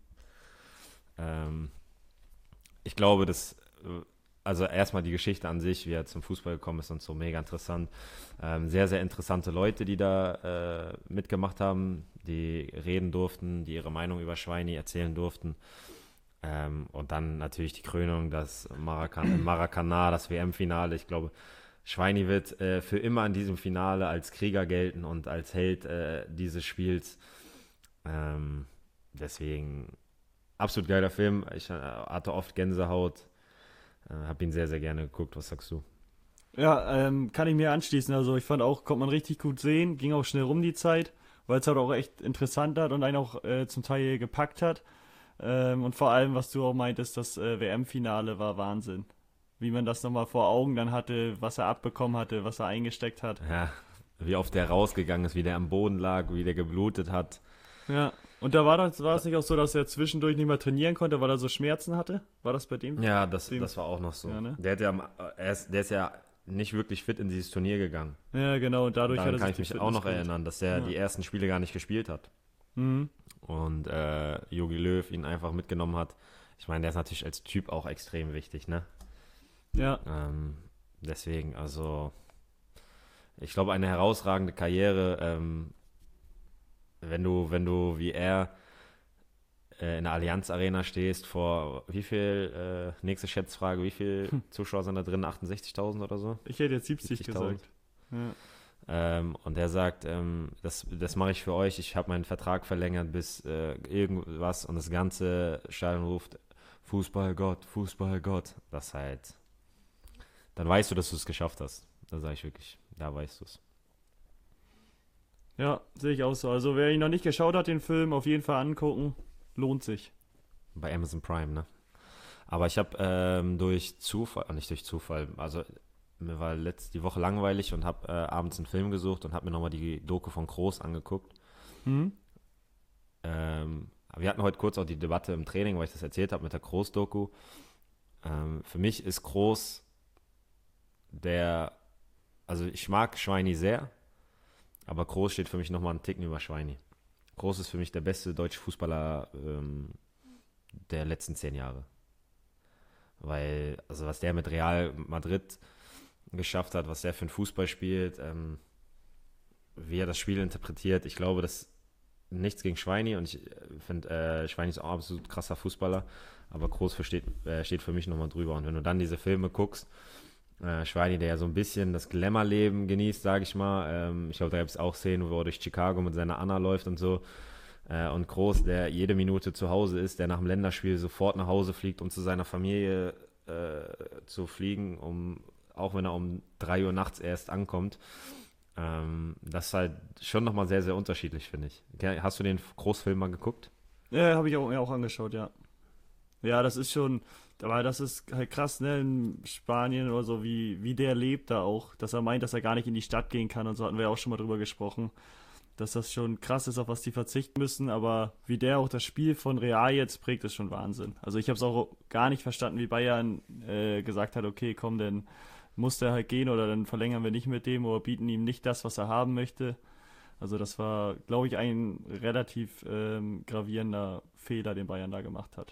Ähm, ich glaube, dass, äh, also erstmal die Geschichte an sich, wie er zum Fußball gekommen ist und so, mega interessant. Ähm, sehr, sehr interessante Leute, die da äh, mitgemacht haben, die reden durften, die ihre Meinung über Schweini erzählen durften. Ähm, und dann natürlich die Krönung, das Maracan- Maracanã, das W M-Finale. Ich glaube, Schweini wird äh, für immer in diesem Finale als Krieger gelten und als Held äh, dieses Spiels. Ähm, deswegen absolut geiler Film. Ich äh, hatte oft Gänsehaut. Äh, habe ihn sehr, sehr gerne geguckt. Was sagst du? Ja, ähm, kann ich mir anschließen. Also ich fand auch, konnte man richtig gut sehen. Ging auch schnell rum die Zeit, weil es halt auch echt interessant hat und einen auch äh, zum Teil gepackt hat. Ähm, und vor allem, was du auch meintest, das äh, W M-Finale war Wahnsinn. Wie man das nochmal vor Augen dann hatte, was er abbekommen hatte, was er eingesteckt hat. Ja, wie oft der rausgegangen ist, wie der am Boden lag, wie der geblutet hat. Ja, und da war das, war es nicht auch so, dass er zwischendurch nicht mehr trainieren konnte, weil er so Schmerzen hatte? War das bei dem? Ja, das, Dem- das war auch noch so. Ja, ne? Der, hat ja, am- er ist, der ist ja nicht wirklich fit in dieses Turnier gegangen. Ja, genau, und dadurch Daran hat er kann sich ich die mich auch noch Fitness geholt. erinnern, dass er Ja. die ersten Spiele gar nicht gespielt hat. Mhm. Und äh, Jogi Löw ihn einfach mitgenommen hat. Ich meine, der ist natürlich als Typ auch extrem wichtig, ne? Ja, Ähm, deswegen, also ich glaube, eine herausragende Karriere, ähm, wenn du, wenn du wie er äh, in der Allianz Arena stehst vor, wie viel, äh, nächste Schätzfrage, wie viel Zuschauer sind da drin? achtundsechzigtausend oder so? ich hätte jetzt siebzig siebzigtausend. gesagt. Ja. Ähm, und er sagt, ähm, das, das mache ich für euch, ich habe meinen Vertrag verlängert bis äh, irgendwas, und das ganze Stadion ruft Fußballgott, Fußballgott. Das halt, dann weißt du, dass du es geschafft hast. Da sage ich wirklich, da weißt du es. Ja, sehe ich auch so. Also wer ihn noch nicht geschaut hat, den Film, auf jeden Fall angucken. Lohnt sich. Bei Amazon Prime, ne? Aber ich habe ähm, durch Zufall, äh, nicht durch Zufall, also mir war letzt, die Woche langweilig und habe äh, abends einen Film gesucht und habe mir nochmal die Doku von Kroos angeguckt. Hm? Ähm, wir hatten heute kurz auch die Debatte im Training, weil ich das erzählt habe mit der Kroos-Doku. Ähm, für mich ist Kroos der, also ich mag Schweini sehr, aber Kroos steht für mich nochmal einen Ticken über Schweini. Kroos ist für mich der beste deutsche Fußballer ähm, der letzten zehn Jahre. Weil, also was der mit Real Madrid geschafft hat, was der für einen Fußball spielt, ähm, wie er das Spiel interpretiert, ich glaube, das nichts gegen Schweini, und ich finde, äh, Schweini ist auch ein absolut krasser Fußballer, aber Kroos versteht, äh, steht für mich nochmal drüber. Und wenn du dann diese Filme guckst, äh, Schweini, der ja so ein bisschen das Glamour-Leben genießt, sage ich mal, ähm, ich glaube, da gibt es auch Szenen, wo er durch Chicago mit seiner Anna läuft und so, Äh, und Kroos, der jede Minute zu Hause ist, der nach dem Länderspiel sofort nach Hause fliegt, um zu seiner Familie äh, zu fliegen, um, auch wenn er um drei Uhr nachts erst ankommt. Ähm, das ist halt schon nochmal sehr, sehr unterschiedlich, finde ich. Hast du den Kroos-Film mal geguckt? Ja, habe ich auch, mir auch angeschaut, ja. Ja, das ist schon, aber das ist halt krass, ne, in Spanien oder so, wie, wie der lebt da auch, dass er meint, dass er gar nicht in die Stadt gehen kann und so hatten wir ja auch schon mal drüber gesprochen, dass das schon krass ist, auf was die verzichten müssen, aber wie der auch das Spiel von Real jetzt prägt, ist schon Wahnsinn. Also ich habe es auch gar nicht verstanden, wie Bayern äh, gesagt hat, okay, komm, dann muss der halt gehen oder dann verlängern wir nicht mit dem oder bieten ihm nicht das, was er haben möchte. Also das war, glaube ich, ein relativ ähm, gravierender Fehler, den Bayern da gemacht hat.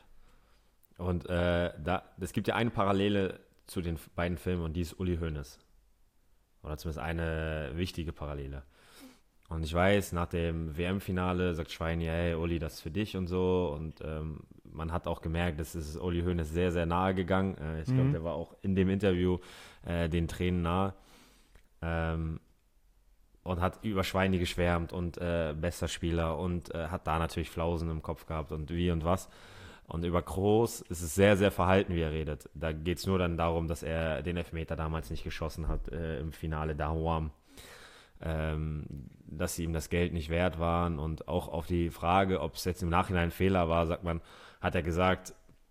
Und äh, da, es gibt ja eine Parallele zu den beiden Filmen und die ist Uli Hoeneß. Oder zumindest eine wichtige Parallele. Und ich weiß, nach dem W M-Finale sagt Schweini, hey Uli, das ist für dich und so. Und ähm, man hat auch gemerkt, es ist Uli Hoeneß sehr, sehr nahe gegangen. Äh, ich mhm. glaube, der war auch in dem Interview äh, den Tränen nahe. Ähm, und hat über Schweini geschwärmt und äh, bester Spieler und äh, hat da natürlich Flausen im Kopf gehabt und wie und was. Und über Kroos ist es sehr, sehr verhalten, wie er redet. Da geht es nur dann darum, dass er den Elfmeter damals nicht geschossen hat äh, im Finale Dahuam. Ähm, dass sie ihm das Geld nicht wert waren. Und auch auf die Frage, ob es jetzt im Nachhinein ein Fehler war, sagt man, hat er gesagt,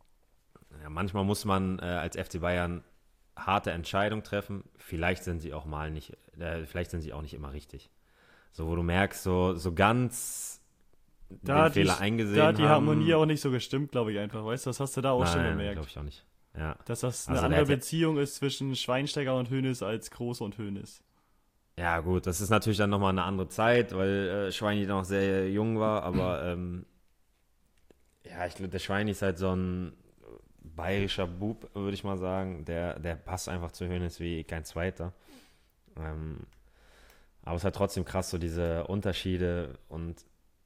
ja, manchmal muss man äh, als F C Bayern harte Entscheidungen treffen. Vielleicht sind sie auch mal nicht, äh, vielleicht sind sie auch nicht immer richtig. So, wo du merkst, so, so ganz da den Fehler die, eingesehen Da hat die haben. Harmonie auch nicht so gestimmt, glaube ich einfach. Weißt du, das hast du da auch Nein, schon bemerkt. glaube ich auch nicht. Ja. Dass das eine Also andere der hat- Beziehung ist zwischen Schweinsteiger und Hoeneß als Kroos und Hoeneß. Ja, gut, das ist natürlich dann nochmal eine andere Zeit, weil äh, Schweini noch sehr jung war, aber ähm, ja, ich glaube, der Schweini ist halt so ein bayerischer Bub, würde ich mal sagen. Der, der passt einfach zu Hoeneß wie kein zweiter. Ähm, aber es ist halt trotzdem krass, so diese Unterschiede und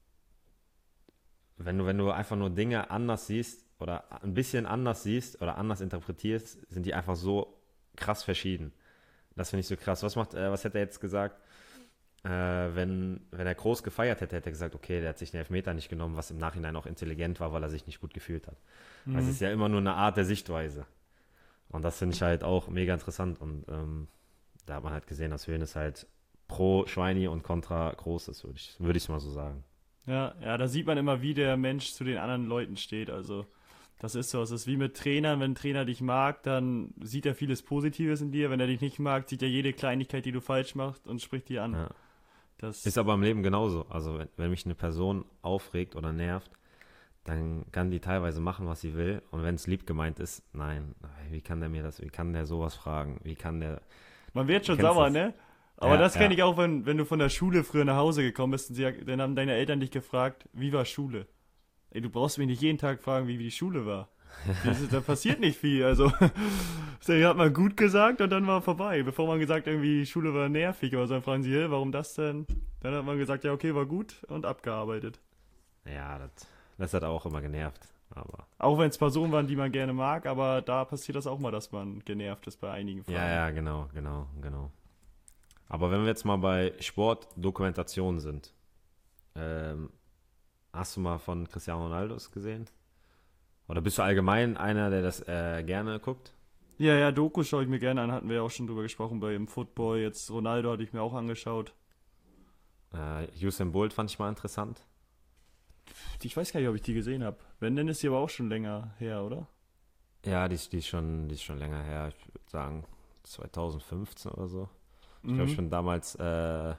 wenn du, wenn du einfach nur Dinge anders siehst oder ein bisschen anders siehst oder anders interpretierst, sind die einfach so krass verschieden. Das finde ich so krass. Was macht, äh, was hätte er jetzt gesagt, äh, wenn, wenn er Kroos gefeiert hätte, hätte er gesagt, okay, der hat sich den Elfmeter nicht genommen, was im Nachhinein auch intelligent war, weil er sich nicht gut gefühlt hat. Mhm. Also es ist ja immer nur eine Art der Sichtweise. Und das finde ich halt auch mega interessant. Und ähm, da hat man halt gesehen, dass Hoeneß halt pro Schweini und kontra Kroos ist, würde ich, würde ich mal so sagen. Ja, ja, da sieht man immer, wie der Mensch zu den anderen Leuten steht. Also das ist so, es ist wie mit Trainern, wenn ein Trainer dich mag, dann sieht er vieles Positives in dir. Wenn er dich nicht mag, sieht er jede Kleinigkeit, die du falsch machst und spricht dir an. Ja. Das ist aber im Leben genauso. Also wenn, wenn mich eine Person aufregt oder nervt, dann kann die teilweise machen, was sie will. Und wenn es lieb gemeint ist, nein, wie kann der mir das, wie kann der sowas fragen? Wie kann der... Man wird schon sauer, das? ne? Aber Ja, das kenne ja. ich auch, wenn, wenn du von der Schule früher nach Hause gekommen bist und sie, dann haben deine Eltern dich gefragt, wie war Schule? Ey, du brauchst mich nicht jeden Tag fragen, wie, wie die Schule war. Das, da passiert nicht viel. Also, das hat man gut gesagt und dann war vorbei. Bevor man gesagt irgendwie, die Schule war nervig oder so, dann fragen sie, hey, warum das denn? Dann hat man gesagt, ja, okay, war gut und abgearbeitet. Ja, das, das hat auch immer genervt. Aber Auch wenn es Personen waren, die man gerne mag, aber da passiert das auch mal, dass man genervt ist bei einigen Fragen. ja, ja, genau, genau, genau. Aber wenn wir jetzt mal bei Sportdokumentationen sind, ähm, hast du mal von Cristiano Ronaldo gesehen? Oder bist du allgemein einer, der das äh, gerne guckt? Ja, ja, Doku schaue ich mir gerne an, hatten wir ja auch schon drüber gesprochen beim Football. Jetzt Ronaldo hatte ich mir auch angeschaut. Äh, Usain Bolt fand ich mal interessant. Ich weiß gar nicht, ob ich die gesehen habe. Wenn, dann ist die aber auch schon länger her, oder? Ja, die, ist- die, ist schon, die ist schon länger her. Ich würde sagen zwanzig fünfzehn oder so. Ich Mhm. glaube, ich bin damals, äh,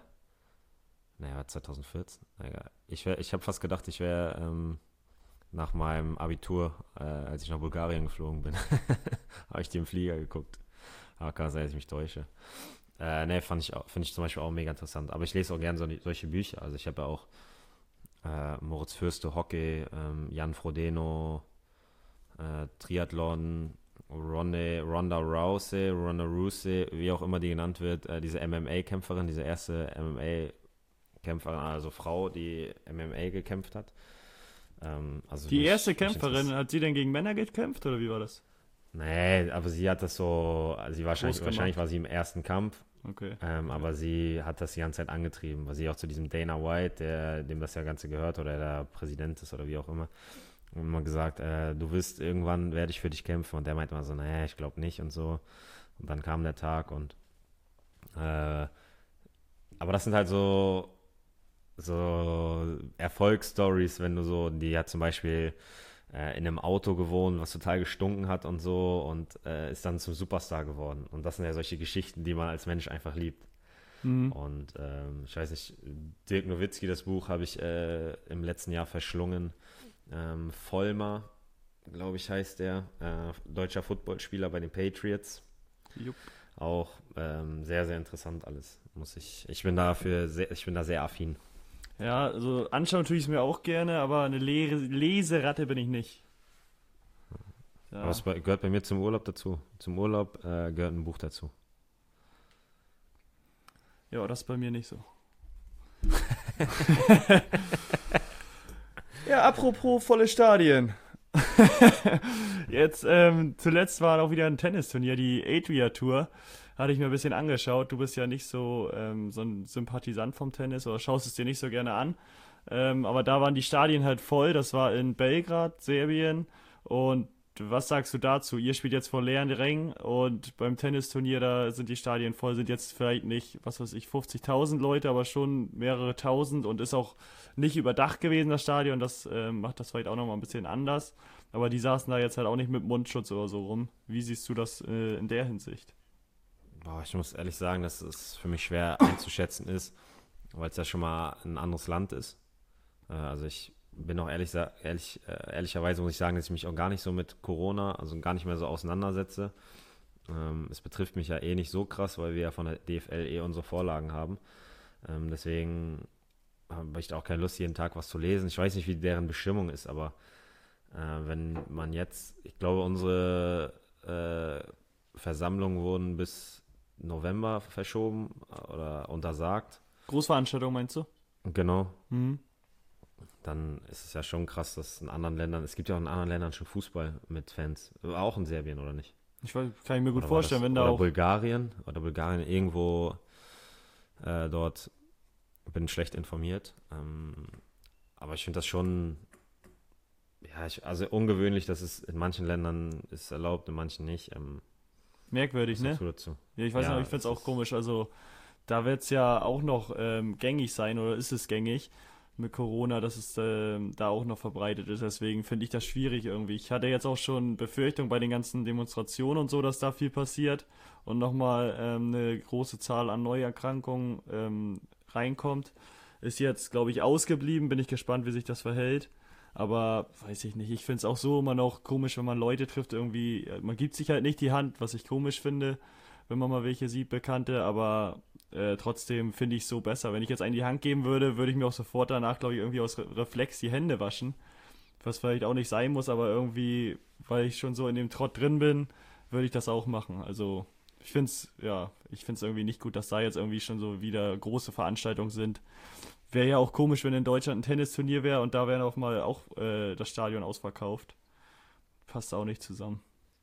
naja, zwanzig vierzehn. Egal. Ich, wär- ich habe fast gedacht, ich wäre ähm, nach meinem Abitur, äh, als ich nach Bulgarien geflogen bin, habe ich die im Flieger geguckt. Aber kann sein, dass ich mich täusche. Äh, ne, fand ich, auch- finde ich zum Beispiel auch mega interessant. Aber ich lese auch gerne so, solche Bücher. Also ich habe ja auch äh, Moritz Fürste, Hockey, ähm, Jan Frodeno, äh, Triathlon, Ronda, Ronda Rousey, Ronda Rousey, wie auch immer die genannt wird, äh, diese M M A-Kämpferin, diese erste M M A-Kämpferin, also Frau, die M M A gekämpft hat. Ähm, also Die mich- erste mich Kämpferin, interess- hat sie denn gegen Männer gekämpft oder wie war das? Nee, aber sie hat das so, also sie wahrscheinlich, Groß gemacht. wahrscheinlich war sie im ersten Kampf Okay. Ähm, aber sie hat das die ganze Zeit angetrieben, weil sie auch zu diesem Dana White, der, dem das ja Ganze gehört oder der Präsident ist oder wie auch immer, immer gesagt, äh, du wirst irgendwann, werde ich für dich kämpfen. Und der meinte immer so, naja, ich glaube nicht und so. Und dann kam der Tag und äh, aber das sind halt so so Erfolgsstories, wenn du so, die hat zum Beispiel äh, in einem Auto gewohnt, was total gestunken hat und so und äh, ist dann zum Superstar geworden. Und das sind ja solche Geschichten, die man als Mensch einfach liebt. Mhm. Und ähm, ich weiß nicht, Dirk Nowitzki, das Buch habe ich äh, im letzten Jahr verschlungen. Ähm, Vollmer, glaube ich, heißt der, äh, deutscher Footballspieler bei den Patriots. Jupp. Auch ähm, sehr, sehr interessant alles, muss ich. Ich bin dafür sehr, ich bin da sehr affin. Ja, also anschauen tue ich es mir auch gerne, aber eine Le Leseratte bin ich nicht. Ja. Aber es gehört bei mir zum Urlaub dazu. Zum Urlaub äh, gehört ein Buch dazu. Ja, das ist bei mir nicht so. Ja, apropos volle Stadien. Jetzt, ähm, zuletzt war auch wieder ein Tennisturnier, die Adria Tour. Hatte ich mir ein bisschen angeschaut. Du bist ja nicht so, ähm, so ein Sympathisant vom Tennis oder schaust es dir nicht so gerne an. Ähm, aber da waren die Stadien halt voll. Das war in Belgrad, Serbien. Und was sagst du dazu? Ihr spielt jetzt vor leeren Rängen und beim Tennisturnier, da sind die Stadien voll, sind jetzt vielleicht nicht, was weiß ich, fünfzigtausend Leute, aber schon mehrere tausend und ist auch nicht überdacht gewesen, das Stadion. Das äh, macht das vielleicht auch nochmal ein bisschen anders. Aber die saßen da jetzt halt auch nicht mit Mundschutz oder so rum. Wie siehst du das äh, in der Hinsicht? Boah, ich muss ehrlich sagen, dass es für mich schwer einzuschätzen ist, weil es ja schon mal ein anderes Land ist. Äh, also ich bin auch ehrlich, ehrlich, äh, ehrlicherweise muss ich sagen, dass ich mich auch gar nicht so mit Corona, also gar nicht mehr so auseinandersetze. Ähm, es betrifft mich ja eh nicht so krass, weil wir ja von der D F L eh unsere Vorlagen haben. Ähm, deswegen habe ich da auch keine Lust, jeden Tag was zu lesen. Ich weiß nicht, wie deren Bestimmung ist, aber äh, wenn man jetzt, ich glaube, unsere äh, Versammlungen wurden bis November verschoben oder untersagt. Großveranstaltung meinst du? Genau. Mhm. Dann ist es ja schon krass, dass in anderen Ländern, es gibt ja auch in anderen Ländern schon Fußball mit Fans, auch in Serbien, oder nicht? Ich weiß, kann ich mir gut Oder war vorstellen, das, wenn da oder auch... Bulgarien, oder Bulgarien irgendwo äh, dort, bin schlecht informiert. Ähm, aber ich finde das schon, ja, ich, also ungewöhnlich, dass es in manchen Ländern ist erlaubt, in manchen nicht. Ähm, Merkwürdig, was ne? sagst du dazu? Ja, ich weiß Ja, nicht, ich finde es es auch ist- komisch. Also, da wird es ja auch noch ähm, gängig sein oder ist es gängig mit Corona, dass es ähm, da auch noch verbreitet ist. Deswegen finde ich das schwierig irgendwie. Ich hatte jetzt auch schon Befürchtung bei den ganzen Demonstrationen und so, dass da viel passiert und nochmal ähm, eine große Zahl an Neuerkrankungen ähm, reinkommt. Ist jetzt, glaube ich, ausgeblieben. Bin ich gespannt, wie sich das verhält. Aber weiß ich nicht. Ich finde es auch so immer noch komisch, wenn man Leute trifft. Irgendwie, man gibt sich halt nicht die Hand, was ich komisch finde, wenn man mal welche sieht, Bekannte. Aber äh, trotzdem finde ich es so besser. Wenn ich jetzt einen die Hand geben würde, würde ich mir auch sofort danach, glaube ich, irgendwie aus Re Reflex die Hände waschen. Was vielleicht auch nicht sein muss, aber irgendwie, weil ich schon so in dem Trott drin bin, würde ich das auch machen. Also ich finde es, ja, ich finde es irgendwie nicht gut, dass da jetzt irgendwie schon so wieder große Veranstaltungen sind. Wäre ja auch komisch, wenn in Deutschland ein Tennisturnier wäre und da wäre auf mal auch äh, das Stadion ausverkauft. Passt auch nicht zusammen.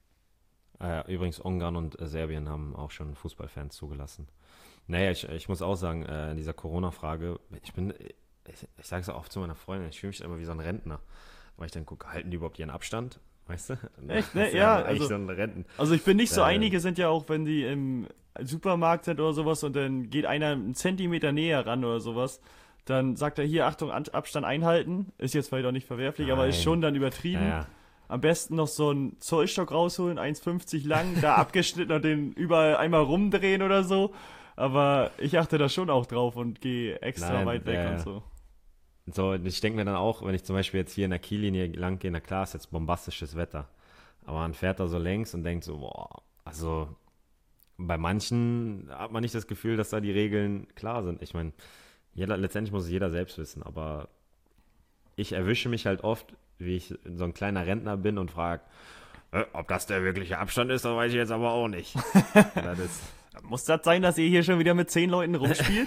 Äh, übrigens, Ungarn und äh, Serbien haben auch schon Fußballfans zugelassen. Naja, ich, ich muss auch sagen, äh, in dieser Corona-Frage, ich bin, ich, ich sage es auch oft zu meiner Freundin, ich fühle mich immer wie so ein Rentner, weil ich dann gucke, halten die überhaupt ihren Abstand? Weißt du? Echt, ne? Das ist Ja, eigentlich also- so ein Renten. Also ich bin nicht so, Äh, einige sind ja auch, wenn die im Supermarkt sind oder sowas und dann geht einer einen Zentimeter näher ran oder sowas, dann sagt er hier, Achtung, An Abstand einhalten. Ist jetzt vielleicht auch nicht verwerflich, aber ist Nein. schon dann übertrieben. Ja, ja. Am besten noch so einen Zollstock rausholen, eins fünfzig lang, da abgeschnitten und den überall einmal rumdrehen oder so. Aber ich achte da schon auch drauf und gehe extra Nein, weit weg ja, und ja. so. So, und ich denke mir dann auch, wenn ich zum Beispiel jetzt hier in der Kiellinie lang gehe, na klar, ist jetzt bombastisches Wetter. Aber man fährt da so längs und denkt so, boah, also bei manchen hat man nicht das Gefühl, dass da die Regeln klar sind. Ich meine, jeder, letztendlich muss es jeder selbst wissen, aber ich erwische mich halt oft, wie ich so ein kleiner Rentner bin und frage, äh, ob das der wirkliche Abstand ist, das weiß ich jetzt aber auch nicht. Und das ist, Muss das sein, dass ihr hier schon wieder mit zehn Leuten rumspielt?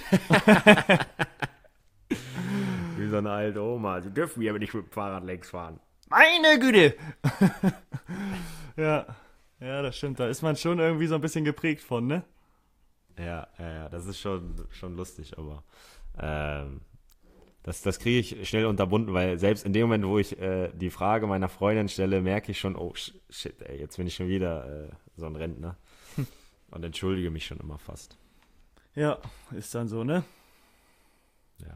wie so eine alte Oma, sie dürfen hier aber nicht mit dem Fahrrad längs fahren. Meine Güte! Ja, ja, das stimmt. Da ist man schon irgendwie so ein bisschen geprägt von, ne? Ja, ja, ja, das ist schon, schon lustig, aber ähm, das, das kriege ich schnell unterbunden, weil selbst in dem Moment, wo ich äh, die Frage meiner Freundin stelle, merke ich schon, oh sh- shit, ey, jetzt bin ich schon wieder äh, so ein Rentner und entschuldige mich schon immer fast. Ja, ist dann so, ne? Ja.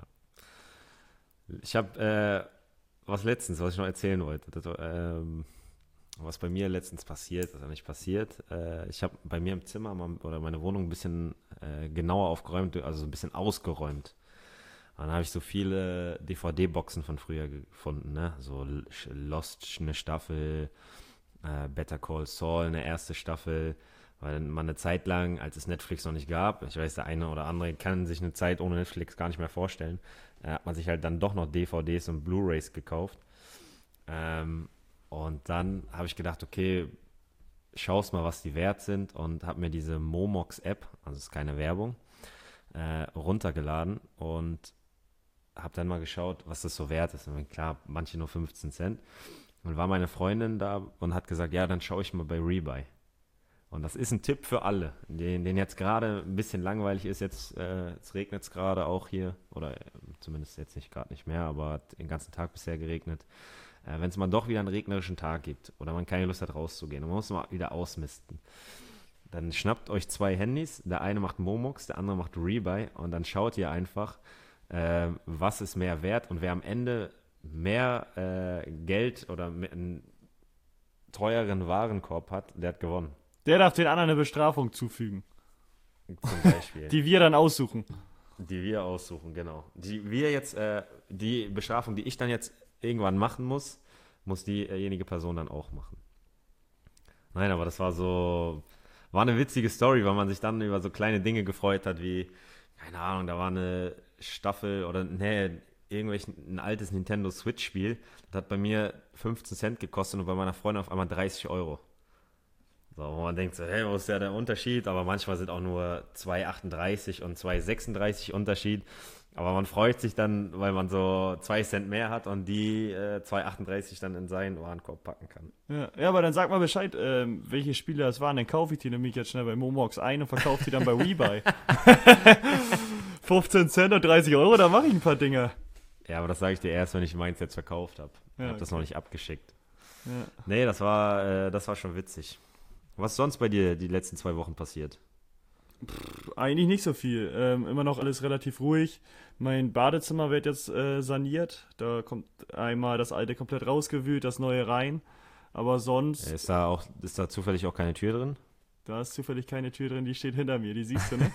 Ich habe äh, was letztens, was ich noch erzählen wollte, das, ähm, was bei mir letztens passiert, ist ja nicht passiert. Äh, ich habe bei mir im Zimmer mal, oder meine Wohnung ein bisschen äh, genauer aufgeräumt, also ein bisschen ausgeräumt. Und dann habe ich so viele D V D-Boxen von früher gefunden, ne? So Lost eine Staffel, äh, Better Call Saul eine erste Staffel, weil man eine Zeit lang, als es Netflix noch nicht gab, ich weiß, der eine oder andere kann sich eine Zeit ohne Netflix gar nicht mehr vorstellen, äh, hat man sich halt dann doch noch D V Ds und Blu-Rays gekauft. Ähm, und dann habe ich gedacht, okay, schaust mal, was die wert sind und habe mir diese Momox-App, also ist keine Werbung, äh, runtergeladen und habe dann mal geschaut, was das so wert ist. Und klar, manche nur fünfzehn Cent. Und war meine Freundin da und hat gesagt, ja, dann schaue ich mal bei Rebuy. Und das ist ein Tipp für alle, den, den jetzt gerade ein bisschen langweilig ist. Jetzt, äh, jetzt regnet es gerade auch hier, oder äh, zumindest jetzt nicht gerade nicht mehr, aber hat den ganzen Tag bisher geregnet. Äh, Wenn es mal doch wieder einen regnerischen Tag gibt oder man keine Lust hat rauszugehen und man muss mal wieder ausmisten, dann schnappt euch zwei Handys. Der eine macht Momox, der andere macht Rebuy und dann schaut ihr einfach, äh, was ist mehr wert und wer am Ende mehr äh, Geld oder mehr, einen teureren Warenkorb hat, der hat gewonnen. Der darf den anderen eine Bestrafung zufügen, Zum Beispiel. die wir dann aussuchen. Die wir aussuchen, genau. Die wir jetzt, äh, die Bestrafung, die ich dann jetzt irgendwann machen muss, muss diejenige Person dann auch machen. Nein, aber das war so, war eine witzige Story, weil man sich dann über so kleine Dinge gefreut hat, wie, keine Ahnung, da war eine Staffel oder, nee, irgendwelchen, ein altes Nintendo Switch-Spiel. Das hat bei mir fünfzehn Cent gekostet und bei meiner Freundin auf einmal dreißig Euro. So, wo man denkt so, hey, wo ist ja der Unterschied? Aber manchmal sind auch nur zwei Komma achtunddreißig und zwei Komma sechsunddreißig Unterschied. Aber man freut sich dann, weil man so zwei Cent mehr hat und die äh, zwei Komma achtunddreißig dann in seinen Warenkorb packen kann. Ja, ja, aber dann sag mal Bescheid, ähm, welche Spiele das waren. Dann kaufe ich die nämlich jetzt schnell bei Momox ein und verkaufe die dann bei Rebuy. fünfzehn Cent und dreißig Euro, da mache ich ein paar Dinge. Ja, aber das sage ich dir erst, wenn ich meins jetzt verkauft habe. Ich Ja, habe das okay. noch nicht abgeschickt. Ja. Nee, das war, äh, das war schon witzig. Was ist sonst bei dir die letzten zwei Wochen passiert? Eigentlich nicht so viel. Ähm, immer noch alles relativ ruhig. Mein Badezimmer wird jetzt äh, saniert. Da kommt einmal das alte komplett rausgewühlt, das neue rein. Aber sonst, Ist da auch, ist da zufällig auch keine Tür drin? da ist zufällig keine Tür drin, die steht hinter mir. Die siehst du, ne?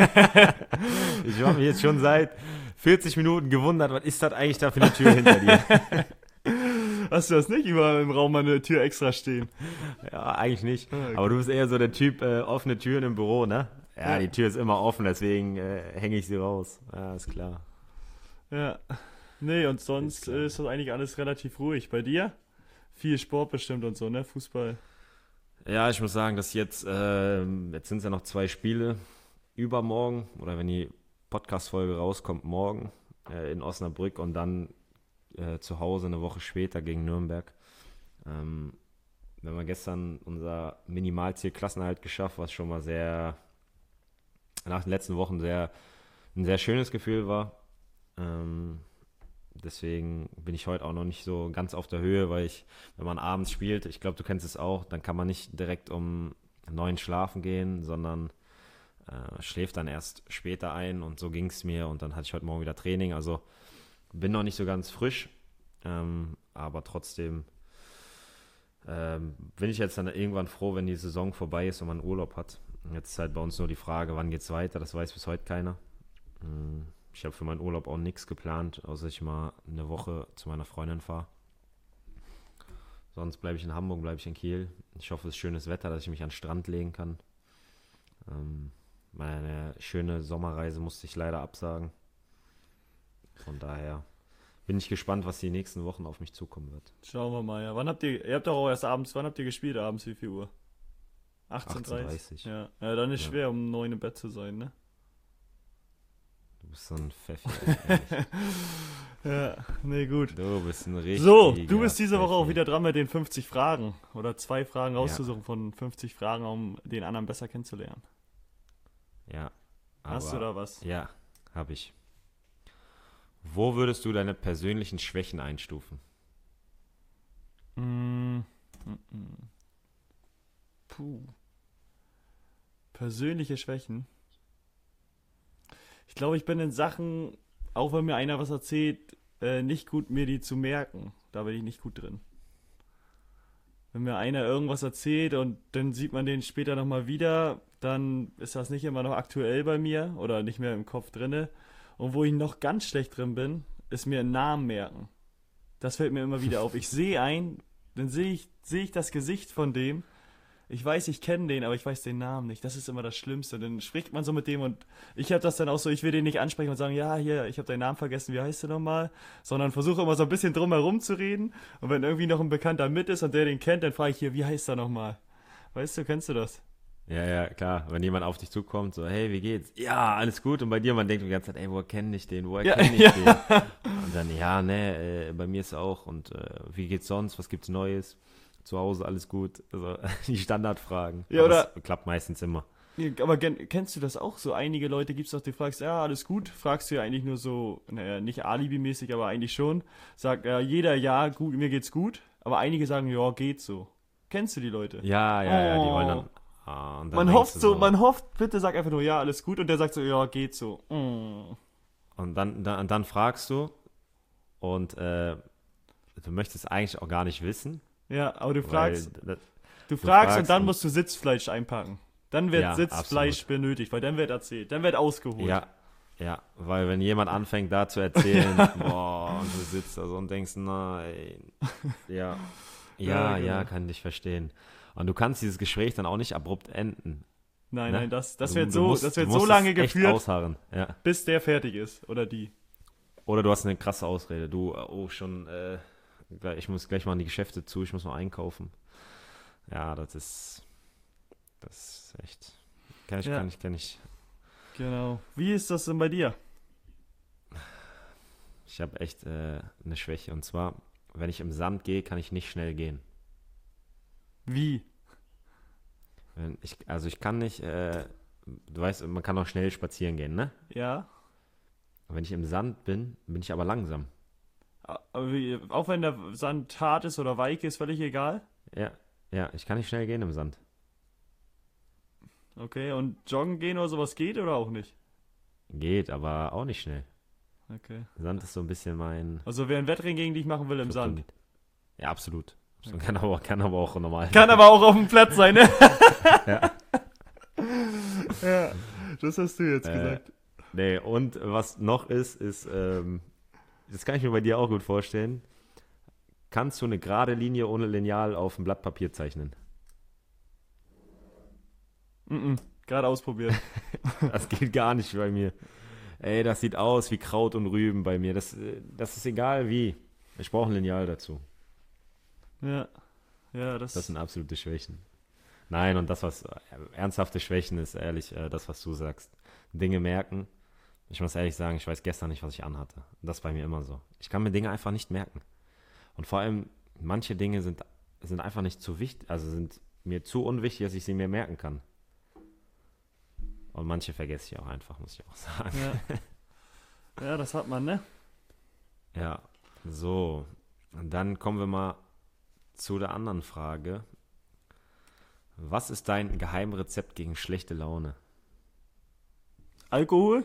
Ich habe mich jetzt schon seit vierzig Minuten gewundert, was ist das eigentlich da für eine Tür hinter dir? Hast du das nicht überall im Raum mal eine Tür extra stehen? Ja, eigentlich nicht. Ah, okay. Aber du bist eher so der Typ, äh, offene Türen im Büro, ne? Ja, Ja. die Tür ist immer offen, deswegen äh, hänge ich sie raus. Ja, ist klar. Ja. Nee, und Ist sonst klar. äh, ist das eigentlich alles relativ ruhig. Bei dir? Viel Sport bestimmt und so, ne? Fußball. Ja, ich muss sagen, dass jetzt, ähm, jetzt sind es ja noch zwei Spiele übermorgen oder wenn die Podcast-Folge rauskommt, morgen äh, in Osnabrück und dann äh, zu Hause eine Woche später gegen Nürnberg. Ähm, wir haben gestern unser Minimalziel Klassenerhalt geschafft, was schon mal sehr, nach den letzten Wochen sehr, ein sehr schönes Gefühl war. Ähm, deswegen bin ich heute auch noch nicht so ganz auf der Höhe, weil ich, wenn man abends spielt, ich glaube, du kennst es auch, dann kann man nicht direkt um neun schlafen gehen, sondern äh, schläft dann erst später ein und so ging es mir und dann hatte ich heute Morgen wieder Training, also bin noch nicht so ganz frisch, ähm, aber trotzdem ähm, bin ich jetzt dann irgendwann froh, wenn die Saison vorbei ist und man Urlaub hat. Jetzt ist halt bei uns nur die Frage, wann geht's weiter, das weiß bis heute keiner. Mm, Ich habe für meinen Urlaub auch nichts geplant, außer dass ich mal eine Woche zu meiner Freundin fahre. Sonst bleibe ich in Hamburg, bleibe ich in Kiel. Ich hoffe, es ist schönes Wetter, dass ich mich an den Strand legen kann. Ähm, meine schöne Sommerreise musste ich leider absagen. Von daher bin ich gespannt, was die nächsten Wochen auf mich zukommen wird. Schauen wir mal, ja. Wann habt ihr, ihr habt doch auch erst abends, wann habt ihr gespielt abends, wie viel Uhr? achtzehn Uhr dreißig? achtzehn Uhr dreißig. Ja. Ja, dann ist Ja. schwer, um neun im Bett zu sein, ne? Du bist so ein Pfeffi. ehrlich. Ja, nee, gut. Du bist ein richtiger So, du bist diese Woche auch Pfeffi. wieder dran mit den fünfzig Fragen. Oder zwei Fragen rauszusuchen von fünfzig Fragen, um den anderen besser kennenzulernen. Ja. Hast du Aber, da was? ja, habe ich. Wo würdest du deine persönlichen Schwächen einstufen? Mm, mm, mm. Puh. Persönliche Schwächen. Ich glaube, ich bin in Sachen, auch wenn mir einer was erzählt, äh, nicht gut, mir die zu merken. Da bin ich nicht gut drin. Wenn mir einer irgendwas erzählt und dann sieht man den später nochmal wieder, dann ist das nicht immer noch aktuell bei mir oder nicht mehr im Kopf drinne. Und wo ich noch ganz schlecht drin bin, ist mir einen Namen merken. Das fällt mir immer wieder auf. Ich sehe einen, dann sehe ich, sehe ich das Gesicht von dem. Ich weiß, ich kenne den, aber ich weiß den Namen nicht. Das ist immer das Schlimmste. Dann spricht man so mit dem und ich habe das dann auch so, ich will den nicht ansprechen und sagen, ja, hier, ich habe deinen Namen vergessen, wie heißt du nochmal? Sondern versuche immer so ein bisschen drum herum zu reden. Und wenn irgendwie noch ein Bekannter mit ist und der den kennt, dann frage ich hier, wie heißt er nochmal? Weißt du, kennst du das? Ja, ja, klar. Wenn jemand auf dich zukommt, so, hey, wie geht's? Ja, alles gut. Und bei dir, man denkt die ganze Zeit, ey, woher kenne ich den? Woher Ja, kenne ich ja. den? Und dann, ja, ne, äh, bei mir ist auch. Und äh, wie geht's sonst? Was gibt's Neues? Zu Hause alles gut? Also die Standardfragen. Ja, Aber oder- es klappt meistens immer. Ja, aber gen- kennst du das auch so? Einige Leute gibt's doch, die fragst, ja, alles gut, fragst du ja eigentlich nur so, naja, nicht alibimäßig, aber eigentlich schon. Sagt ja jeder, ja, gut, mir geht's gut, aber einige sagen, ja, geht so. Kennst du die Leute? Ja, ja, ja, die wollen Oh. dann. Ah, und dann Man denkst hofft du so, man hofft, bitte sag einfach nur, ja, alles gut, und der sagt so, ja, geht so. Mm. Und dann, dann, dann fragst du und äh, du möchtest eigentlich auch gar nicht wissen, Ja, aber du weil fragst, das- du fragst, fragst und dann und- musst du Sitzfleisch einpacken. Dann wird Ja, Sitzfleisch absolut. benötigt, weil dann wird erzählt, dann wird ausgeholt. ja, ja, weil wenn jemand anfängt da zu erzählen, boah, und du sitzt da so und denkst, nein, ja, Ja, ja, genau. ja, kann ich verstehen. Und du kannst dieses Gespräch dann auch nicht abrupt enden. Nein, Ne? nein, das, das Du- wird du so, musst- das du wird musst so es lange echt geführt, ausharren, ja. bis der fertig ist, oder die. Oder du hast eine krasse Ausrede. Du, oh, schon, äh, gleich- ich muss gleich mal an die Geschäfte zu, ich muss mal einkaufen. Ja, das ist, das ist echt, kann ich, Ja. kann ich, kann ich. Genau. Wie ist das denn bei dir? Ich habe echt äh, eine Schwäche. Und zwar, wenn ich im Sand gehe, kann ich nicht schnell gehen. Wie? Wenn ich, also ich kann nicht, äh, du weißt, man kann auch schnell spazieren gehen, ne? Ja. Wenn ich im Sand bin, bin ich aber langsam. Aber wie, auch wenn der Sand hart ist oder weich ist, völlig egal. Ja, ja, ich kann nicht schnell gehen im Sand. Okay, und joggen gehen oder sowas geht oder auch nicht? Geht, aber auch nicht schnell. Okay. Sand ist so ein bisschen mein Also wer ein Wettrennen gegen dich machen will im Sand. Kryptonit. Ja, absolut. absolut. Kann, aber, kann aber auch normal. Kann aber auch auf dem Platz sein, ne? Ja. Ja, das hast du jetzt Äh, gesagt. Nee, und was noch ist, ist, ähm, das kann ich mir bei dir auch gut vorstellen. Kannst du eine gerade Linie ohne Lineal auf ein Blatt Papier zeichnen? Mhm. Gerade ausprobiert. Das geht gar nicht bei mir. Ey, das sieht aus wie Kraut und Rüben bei mir. Das, äh, das ist egal wie. Ich brauche ein Lineal dazu. Ja. Ja, das, Das sind absolute Schwächen. Nein, und das, was äh, ernsthafte Schwächen ist, ehrlich, äh, das, was du sagst. Dinge merken. Ich muss ehrlich sagen, ich weiß gestern nicht, was ich anhatte. Und das ist bei mir immer so. Ich kann mir Dinge einfach nicht merken. Und vor allem, manche Dinge sind, sind einfach nicht zu wichtig, also sind mir zu unwichtig, dass ich sie mir merken kann. Und manche vergesse ich auch einfach, muss ich auch sagen. ja. Ja, das hat man, ne? Ja, so. Und dann kommen wir mal zu der anderen Frage. Was ist dein Geheimrezept gegen schlechte Laune? Alkohol?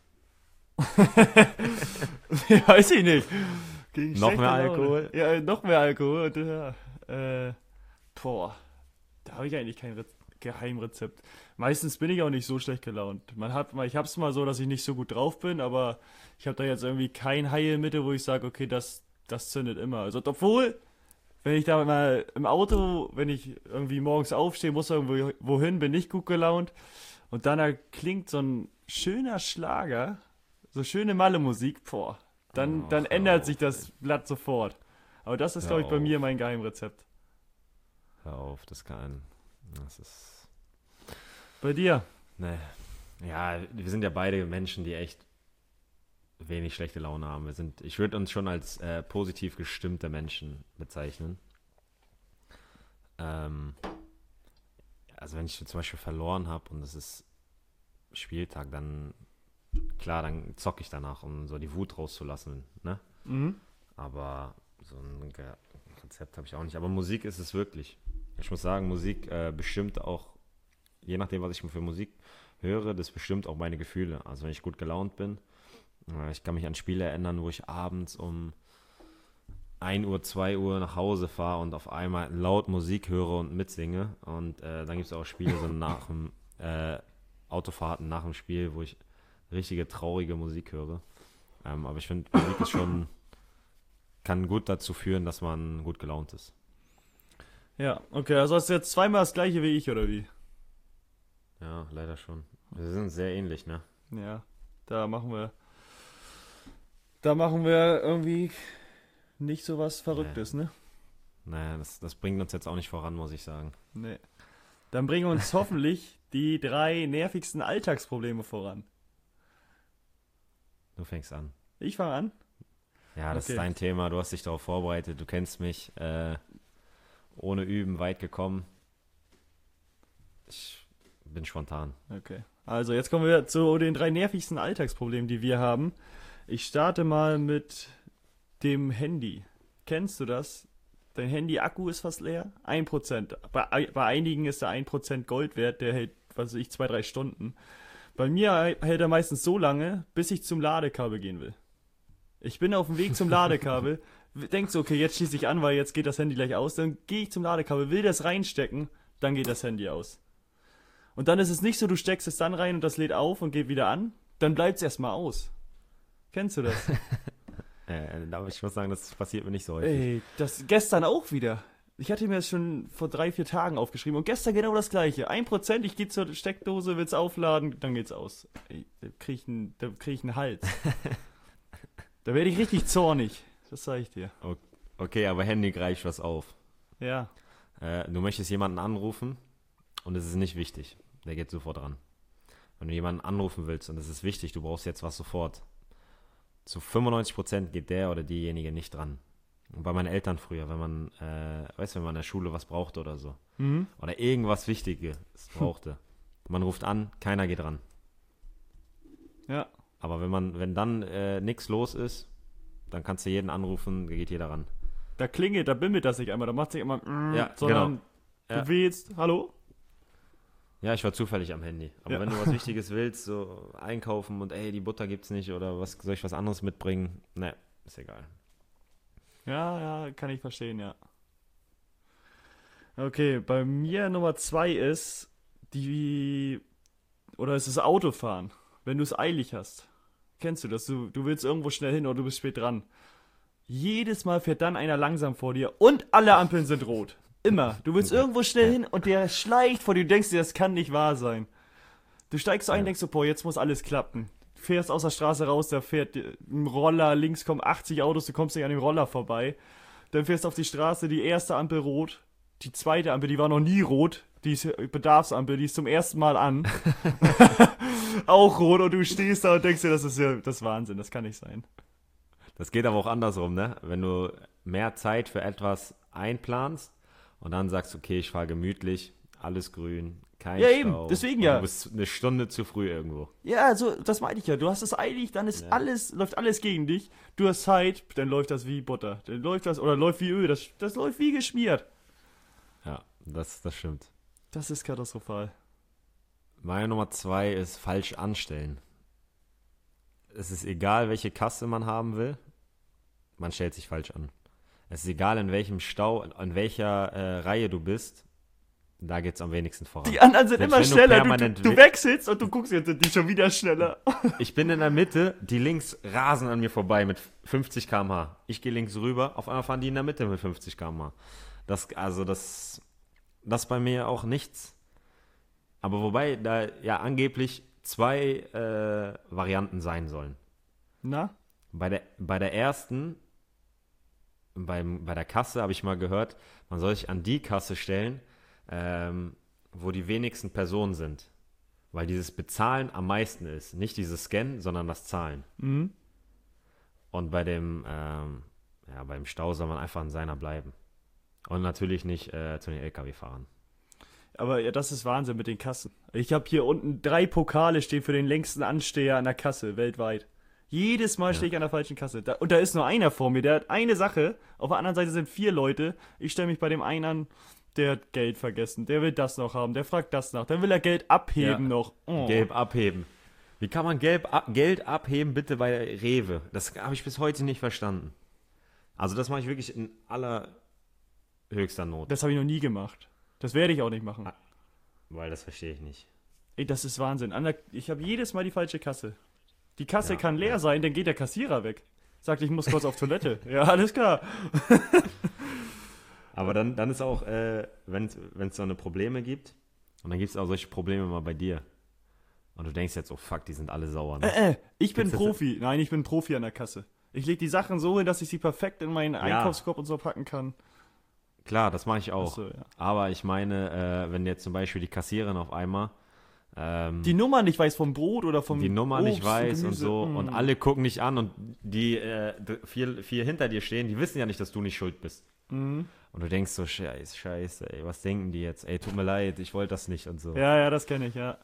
Weiß ich nicht. Gegen Noch schlechte mehr Laune. Alkohol? Ja, äh, noch mehr Alkohol. Und, ja, äh, boah, da habe ich eigentlich kein Re Geheimrezept. Meistens bin ich auch nicht so schlecht gelaunt. Man hat mal, ich hab's mal so, dass ich nicht so gut drauf bin, aber ich habe da jetzt irgendwie kein Heilmittel, wo ich sage, okay, das, das zündet immer. Also, obwohl, wenn ich da mal im Auto, wenn ich irgendwie morgens aufstehe, muss irgendwo wohin, bin ich gut gelaunt. Und dann klingt so ein schöner Schlager, so schöne Malle-Musik, boah, dann, Ach, dann hör ändert auf, sich das Blatt sofort. Aber das ist, Hör glaube ich, bei auf. mir mein Geheimrezept. Hör auf, das kann. Das ist. Bei dir? Ne. Ja, wir sind ja beide Menschen, die echt wenig schlechte Laune haben. Wir sind, ich würde uns schon als äh, positiv gestimmte Menschen bezeichnen. Ähm, also wenn ich zum Beispiel verloren habe und es ist Spieltag, dann klar, dann zocke ich danach, um so die Wut rauszulassen, ne? Mhm. Aber so ein Ge- Rezept habe ich auch nicht. Aber Musik ist es wirklich. Ich muss sagen, Musik äh, bestimmt auch, je nachdem, was ich für Musik höre, das bestimmt auch meine Gefühle. Also wenn ich gut gelaunt bin, äh, ich kann mich an Spiele erinnern, wo ich abends um ein Uhr, zwei Uhr nach Hause fahre und auf einmal laut Musik höre und mitsinge. Und äh, dann gibt es auch Spiele so nach dem äh, Autofahrten nach dem Spiel, wo ich richtige traurige Musik höre. Ähm, aber ich finde, Musik ist schon, kann gut dazu führen, dass man gut gelaunt ist. Ja, okay, also hast du jetzt zweimal das gleiche wie ich, oder wie? Ja, leider schon. Wir sind sehr ähnlich, ne? Ja, da machen wir, da machen wir irgendwie nicht so was Verrücktes, ne? Naja, das, das bringt uns jetzt auch nicht voran, muss ich sagen. Nee. Dann bringen uns hoffentlich die drei nervigsten Alltagsprobleme voran. Du fängst an. Ich fange an. Ja, das Okay. ist dein Thema. Du hast dich darauf vorbereitet. Du kennst mich. Äh, ohne Üben weit gekommen. Ich bin spontan. Okay. Also jetzt kommen wir zu den drei nervigsten Alltagsproblemen, die wir haben. Ich starte mal mit dem Handy. Kennst du das? Dein Handy-Akku ist fast leer. ein Prozent. Bei, bei einigen ist der ein Prozent Gold wert, der hält, was weiß ich, zwei, drei Stunden. Bei mir hält er meistens so lange, bis ich zum Ladekabel gehen will. Ich bin auf dem Weg zum Ladekabel, denkst so, okay, jetzt schließe ich an, weil jetzt geht das Handy gleich aus. Dann gehe ich zum Ladekabel, will das reinstecken, dann geht das Handy aus. Und dann ist es nicht so, du steckst es dann rein und das lädt auf und geht wieder an. Dann bleibt es erstmal aus. Kennst du das? Äh, aber ich muss sagen, das passiert mir nicht so häufig. Ey, das gestern auch wieder. Ich hatte mir das schon vor drei, vier Tagen aufgeschrieben und gestern genau das gleiche. ein Prozent, ich gehe zur Steckdose, will's aufladen, dann geht's aus. Ey, da krieg ich einen, da krieg ich einen Hals. Da werde ich richtig zornig. Das sag ich dir. Okay, aber Handy greift was auf. Ja. Äh, du möchtest jemanden anrufen und es ist nicht wichtig. Der geht sofort ran. Wenn du jemanden anrufen willst und es ist wichtig, du brauchst jetzt was sofort. Zu fünfundneunzig Prozent geht der oder diejenige nicht dran. Und bei meinen Eltern früher, wenn man, äh, weißt du, wenn man in der Schule was brauchte oder so. Mhm. Oder irgendwas Wichtiges brauchte. Man ruft an, keiner geht ran. Ja. Aber wenn man, wenn dann äh, nichts los ist, dann kannst du jeden anrufen, geht jeder ran. Da klingelt, da bimmelt das nicht einmal, da macht sich immer, mm, Ja, sondern genau. Ja. du wählst, hallo? Ja, ich war zufällig am Handy. Aber Ja. wenn du was Wichtiges willst, so einkaufen und ey, die Butter gibt's nicht oder was, soll ich was anderes mitbringen? Ne, ist egal. Ja, ja, kann ich verstehen, ja. Okay, bei mir Nummer zwei ist die, oder es ist Autofahren, wenn du es eilig hast. Kennst du das? Du, du willst irgendwo schnell hin oder du bist spät dran. Jedes Mal fährt dann einer langsam vor dir und alle Ampeln sind rot. Immer. Du willst irgendwo schnell hin und der schleicht vor dir. Du denkst dir, das kann nicht wahr sein. Du steigst so ein und denkst so, boah, jetzt muss alles klappen. Du fährst aus der Straße raus, da fährt ein Roller, links kommen achtzig Autos, du kommst nicht an dem Roller vorbei. Dann fährst du auf die Straße, die erste Ampel rot, die zweite Ampel, die war noch nie rot, die ist Bedarfsampel, die ist zum ersten Mal an. Auch rot und du stehst da und denkst dir, das ist ja das ist Wahnsinn, das kann nicht sein. Das geht aber auch andersrum, ne? Wenn du mehr Zeit für etwas einplanst und dann sagst, okay, ich fahre gemütlich, alles grün, kein Ja, Stau. eben, deswegen und ja. Du bist eine Stunde zu früh irgendwo. Ja, also das meine ich ja. Du hast es eilig, dann ist Ja. alles, läuft alles gegen dich. Du hast Zeit, dann läuft das wie Butter. Dann läuft das, oder läuft wie Öl, das, das läuft wie geschmiert. Ja, das, das stimmt. Das ist katastrophal. Meine Nummer zwei ist falsch anstellen. Es ist egal, welche Kasse man haben will, man stellt sich falsch an. Es ist egal, in welchem Stau, in welcher äh, Reihe du bist, da geht's am wenigsten voran. Die anderen sind Selbst immer wenn du schneller. Du, du, permanent du we- wechselst und du guckst jetzt, sind die schon wieder schneller. Ich bin in der Mitte, die links rasen an mir vorbei mit fünfzig Kilometer pro Stunde. Ich gehe links rüber, auf einmal fahren die in der Mitte mit fünfzig Kilometer pro Stunde. Das, also das, das bei mir auch nichts. Aber wobei da ja angeblich zwei äh, Varianten sein sollen. Na? Bei der, bei der ersten, beim, bei der Kasse habe ich mal gehört, man soll sich an die Kasse stellen, ähm, wo die wenigsten Personen sind. Weil dieses Bezahlen am meisten ist. Nicht dieses Scannen, sondern das Zahlen. Mhm. Und bei dem, ähm, ja, beim Stau soll man einfach an seiner bleiben. Und natürlich nicht äh, zu den L K W fahren. Aber ja, das ist Wahnsinn mit den Kassen. Ich habe hier unten drei Pokale stehen für den längsten Ansteher an der Kasse weltweit. Jedes Mal Ja. stehe ich an der falschen Kasse. Da, und da ist nur einer vor mir, der hat eine Sache. Auf der anderen Seite sind vier Leute. Ich stelle mich bei dem einen an, der hat Geld vergessen. Der will das noch haben, der fragt das nach. Dann will er Geld abheben Ja. noch. Oh. Gelb abheben. Wie kann man gelb ab, Geld abheben, bitte bei Rewe? Das habe ich bis heute nicht verstanden. Also das mache ich wirklich in allerhöchster Not. Das habe ich noch nie gemacht. Das werde ich auch nicht machen. Ah. Weil das verstehe ich nicht. Ey, das ist Wahnsinn. An der, ich habe jedes Mal die falsche Kasse. Die Kasse Ja, kann leer ja. sein, dann geht der Kassierer weg. Sagt, ich muss kurz auf Toilette. Ja, alles klar. Aber dann, dann ist auch, äh, wenn es so eine Probleme gibt, und dann gibt es auch solche Probleme mal bei dir. Und du denkst jetzt, oh fuck, die sind alle sauer. Ne? Äh, äh, ich bin Gibt's das- Profi. Nein, ich bin Profi an der Kasse. Ich lege die Sachen so hin, dass ich sie perfekt in meinen Einkaufskorb und so packen kann. Klar, das mache ich auch. Achso, ja. Aber ich meine, äh, wenn jetzt zum Beispiel die Kassiererin auf einmal ähm, Die Nummer nicht weiß vom Brot oder vom die Nummer nicht Obst weiß und Gemüse. so Mm. und alle gucken dich an und die äh, d- vier, vier hinter dir stehen, die wissen ja nicht, dass du nicht schuld bist. Mhm. Und du denkst so, scheiße, scheiße, ey, was denken die jetzt? Ey, tut mir leid, ich wollte das nicht und so. Ja, ja, das kenne ich, ja.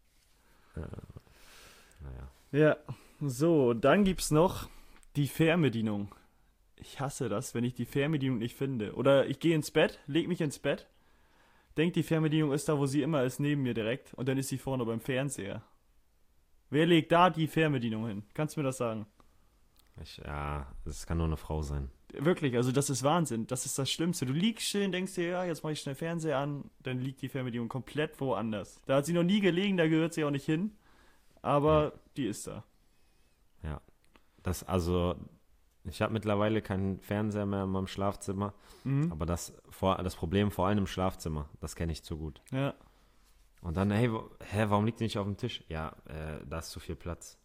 Naja. Ja, so, dann gibt's noch die Fernbedienung. Ich hasse das, wenn ich die Fernbedienung nicht finde. Oder ich gehe ins Bett, leg mich ins Bett, denk, die Fernbedienung ist da, wo sie immer ist, neben mir direkt. Und dann ist sie vorne beim Fernseher. Wer legt da die Fernbedienung hin? Kannst du mir das sagen? Ich, ja, das kann nur eine Frau sein. Wirklich, also das ist Wahnsinn. Das ist das Schlimmste. Du liegst schön, denkst dir, ja, jetzt mache ich schnell Fernseher an, dann liegt die Fernbedienung komplett woanders. Da hat sie noch nie gelegen, da gehört sie auch nicht hin. Aber die ist da. Ja. Das, also, ich habe mittlerweile keinen Fernseher mehr in meinem Schlafzimmer, Mhm. aber das, vor, das Problem vor allem im Schlafzimmer, das kenne ich zu gut. Ja. Und dann, hey, wo, hä, warum liegt die nicht auf dem Tisch? Ja, äh, da ist zu viel Platz.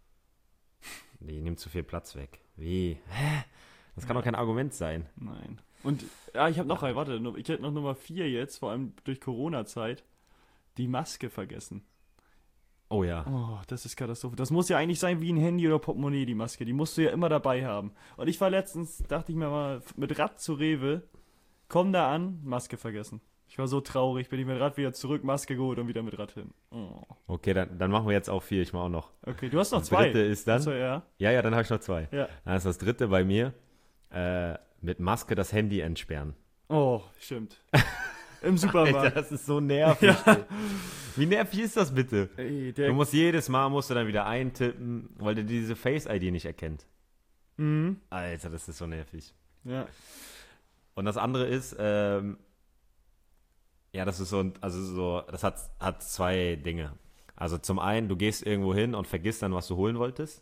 Die nimmt zu viel Platz weg. Wie? Hä? Das kann doch kein Argument sein. Nein. Und ja, ich habe noch ein, warte, ich hätte noch Nummer vier jetzt, vor allem durch Corona-Zeit, die Maske vergessen. Oh ja. Oh, das ist Katastrophe. Das muss ja eigentlich sein wie ein Handy oder Portemonnaie, die Maske. Die musst du ja immer dabei haben. Und ich war letztens, dachte ich mir mal, mit Rad zu Rewe, komm da an, Maske vergessen. Ich war so traurig, bin ich mit Rad wieder zurück, Maske geholt und wieder mit Rad hin. Oh. Okay, dann, dann machen wir jetzt auch vier. Ich mache auch noch. Okay, du hast noch Das zwei. dritte ist dann, Achso, ja. ja, ja, dann habe ich noch zwei. Ja. Dann ist das dritte bei mir, äh, mit Maske das Handy entsperren. Oh, stimmt. Im Supermarkt. Alter, das ist so nervig. ey. Wie nervig ist das bitte? Ey, Du der, musst jedes Mal musst du dann wieder eintippen, weil der diese Face-I D nicht erkennt. mhm. Alter, das ist so nervig. Ja. Und das andere ist, ähm, ja, das ist so, ein- also so, das hat, hat zwei Dinge. Also zum einen, du gehst irgendwo hin und vergisst dann, was du holen wolltest.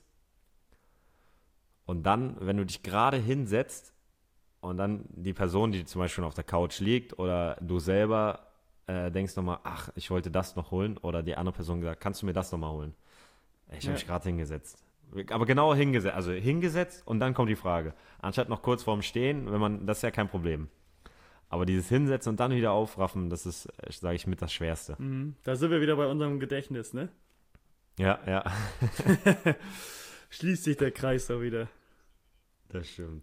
Und dann, wenn du dich gerade hinsetzt und dann die Person, die zum Beispiel auf der Couch liegt oder du selber äh, denkst nochmal, ach, ich wollte das noch holen, oder die andere Person gesagt, kannst du mir das nochmal holen? Ich habe Ja. mich gerade hingesetzt. Aber genau hingesetzt, also hingesetzt und dann kommt die Frage. Anstatt noch kurz vorm Stehen, wenn man, das ist ja kein Problem. Aber dieses Hinsetzen und dann wieder aufraffen, das ist, sage ich, mit das Schwerste. Mhm. Da sind wir wieder bei unserem Gedächtnis, ne? Ja, ja, Schließt sich der Kreis da wieder. das stimmt.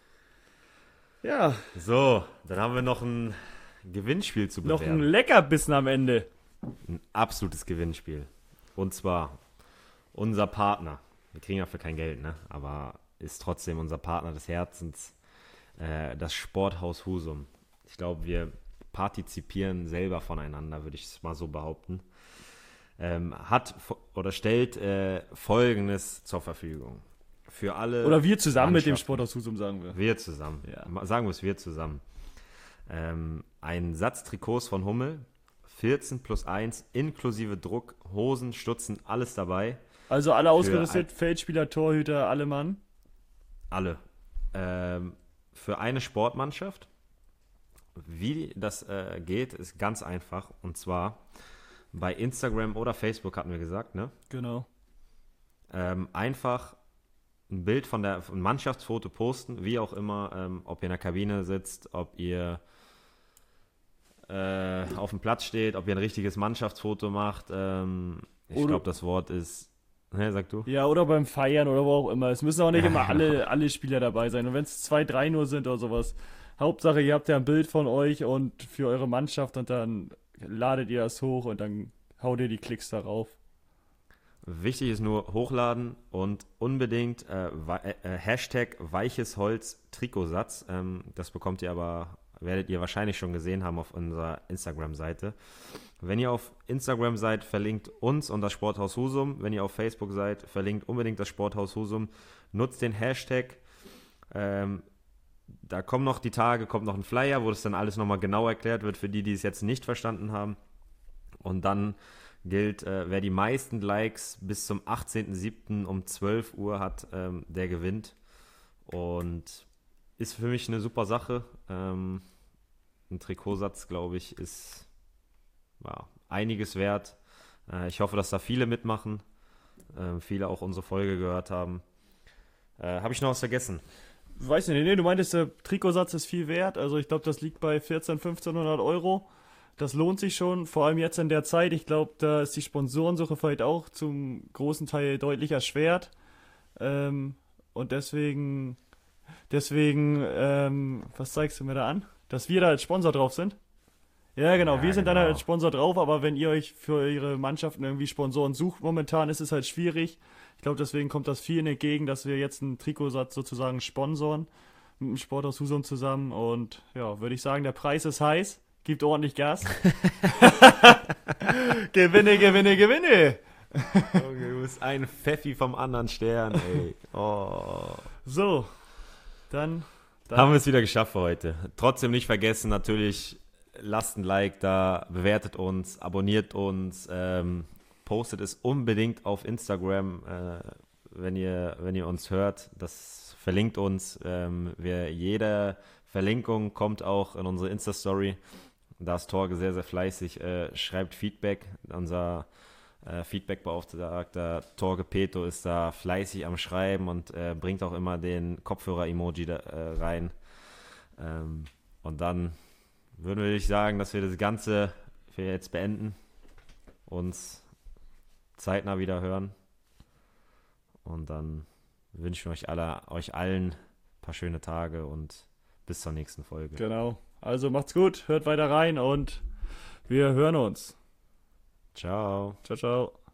Ja, So, dann haben wir noch ein Gewinnspiel zu noch ein bewerben. Leckerbissen am Ende. Ein absolutes Gewinnspiel. Und zwar unser Partner. Wir kriegen dafür kein Geld, ne? Aber ist trotzdem unser Partner des Herzens, äh, das Sporthaus Husum. Ich glaube, wir partizipieren selber voneinander, würde ich es mal so behaupten. Ähm, hat fo- oder stellt äh, Folgendes zur Verfügung. Für alle. Oder wir zusammen mit dem Mannschaften. Sporthaus Husum, sagen wir. Wir zusammen. Ja. Ma- Sagen wir es wir zusammen. Ähm, ein Satz Trikots von Hummel, vierzehn plus eins, inklusive Druck, Hosen, Stutzen, alles dabei. Also alle ausgerüstet, ein- Feldspieler, Torhüter, alle Mann. Alle. Ähm, für eine Sportmannschaft. Wie das äh, geht, ist ganz einfach. Und zwar bei Instagram oder Facebook hatten wir gesagt, ne? Genau. Ähm, einfach ein Bild von der ein Mannschaftsfoto posten, wie auch immer, ähm, ob ihr in der Kabine sitzt, ob ihr äh, auf dem Platz steht, ob ihr ein richtiges Mannschaftsfoto macht. Ähm, ich Oder- glaube, das Wort ist, ne, sag du? Ja, oder beim Feiern oder wo auch immer. Es müssen auch nicht Ja, immer genau. alle, alle Spieler dabei sein. Und wenn es zwei, drei nur sind oder sowas. Hauptsache, ihr habt ja ein Bild von euch und für eure Mannschaft und dann ladet ihr das hoch und dann haut ihr die Klicks darauf. Wichtig ist nur hochladen und unbedingt äh, äh, Hashtag weiches Holz Trikotsatz. Ähm, das bekommt ihr aber, werdet ihr wahrscheinlich schon gesehen haben auf unserer Instagram-Seite. Wenn ihr auf Instagram seid, verlinkt uns und das Sporthaus Husum. Wenn ihr auf Facebook seid, verlinkt unbedingt das Sporthaus Husum. Nutzt den Hashtag. Ähm, da kommen noch die Tage, kommt noch ein Flyer, wo das dann alles nochmal genau erklärt wird für die, die es jetzt nicht verstanden haben. Und dann gilt, äh, wer die meisten Likes bis zum achtzehnten siebten um zwölf Uhr hat, ähm, der gewinnt. Und ist für mich eine super Sache. Ähm, ein Trikotsatz, glaube ich, ist ja, einiges wert. Äh, ich hoffe, dass da viele mitmachen. Äh, viele auch unsere Folge gehört haben. Äh, Habe ich noch was vergessen? Weiß nicht, nee, du meintest, der Trikotsatz ist viel wert. Also ich glaube, das liegt bei vierzehnhundert, fünfzehnhundert Euro. Das lohnt sich schon, vor allem jetzt in der Zeit. Ich glaube, da ist die Sponsorensuche vielleicht auch zum großen Teil deutlich erschwert. Ähm, und deswegen, deswegen, ähm, was zeigst du mir da an? Dass wir da als Sponsor drauf sind? Ja, genau, Ja, wir sind genau. dann als Sponsor drauf, aber wenn ihr euch für eure Mannschaften irgendwie Sponsoren sucht, momentan ist es halt schwierig. Ich glaube, deswegen kommt das vielen entgegen, dass wir jetzt einen Trikotsatz sozusagen sponsoren mit dem Sporthaus Husum zusammen. Und ja, würde ich sagen, der Preis ist heiß. Gibt ordentlich Gas. Gewinne, gewinne, gewinne. Okay, du bist ein Pfeffi vom anderen Stern, ey. Oh. So, dann, dann Haben wir es wieder geschafft für heute. Trotzdem nicht vergessen, natürlich, lasst ein Like da, bewertet uns, abonniert uns, ähm, postet es unbedingt auf Instagram, äh, wenn ihr, wenn ihr uns hört. Das verlinkt uns. Ähm, wir, jede Verlinkung kommt auch in unsere Insta-Story. Da ist Torge sehr, sehr fleißig, äh, schreibt Feedback. Unser äh, Feedback-Beauftragter Torge Peto ist da fleißig am Schreiben und äh, bringt auch immer den Kopfhörer-Emoji da, äh, rein. Ähm, und dann würden wir sagen, dass wir das Ganze für jetzt beenden, uns zeitnah wieder hören und dann wünschen wir euch, alle, euch allen ein paar schöne Tage und bis zur nächsten Folge. Genau. Also macht's gut, hört weiter rein und wir hören uns. Ciao. Ciao, ciao.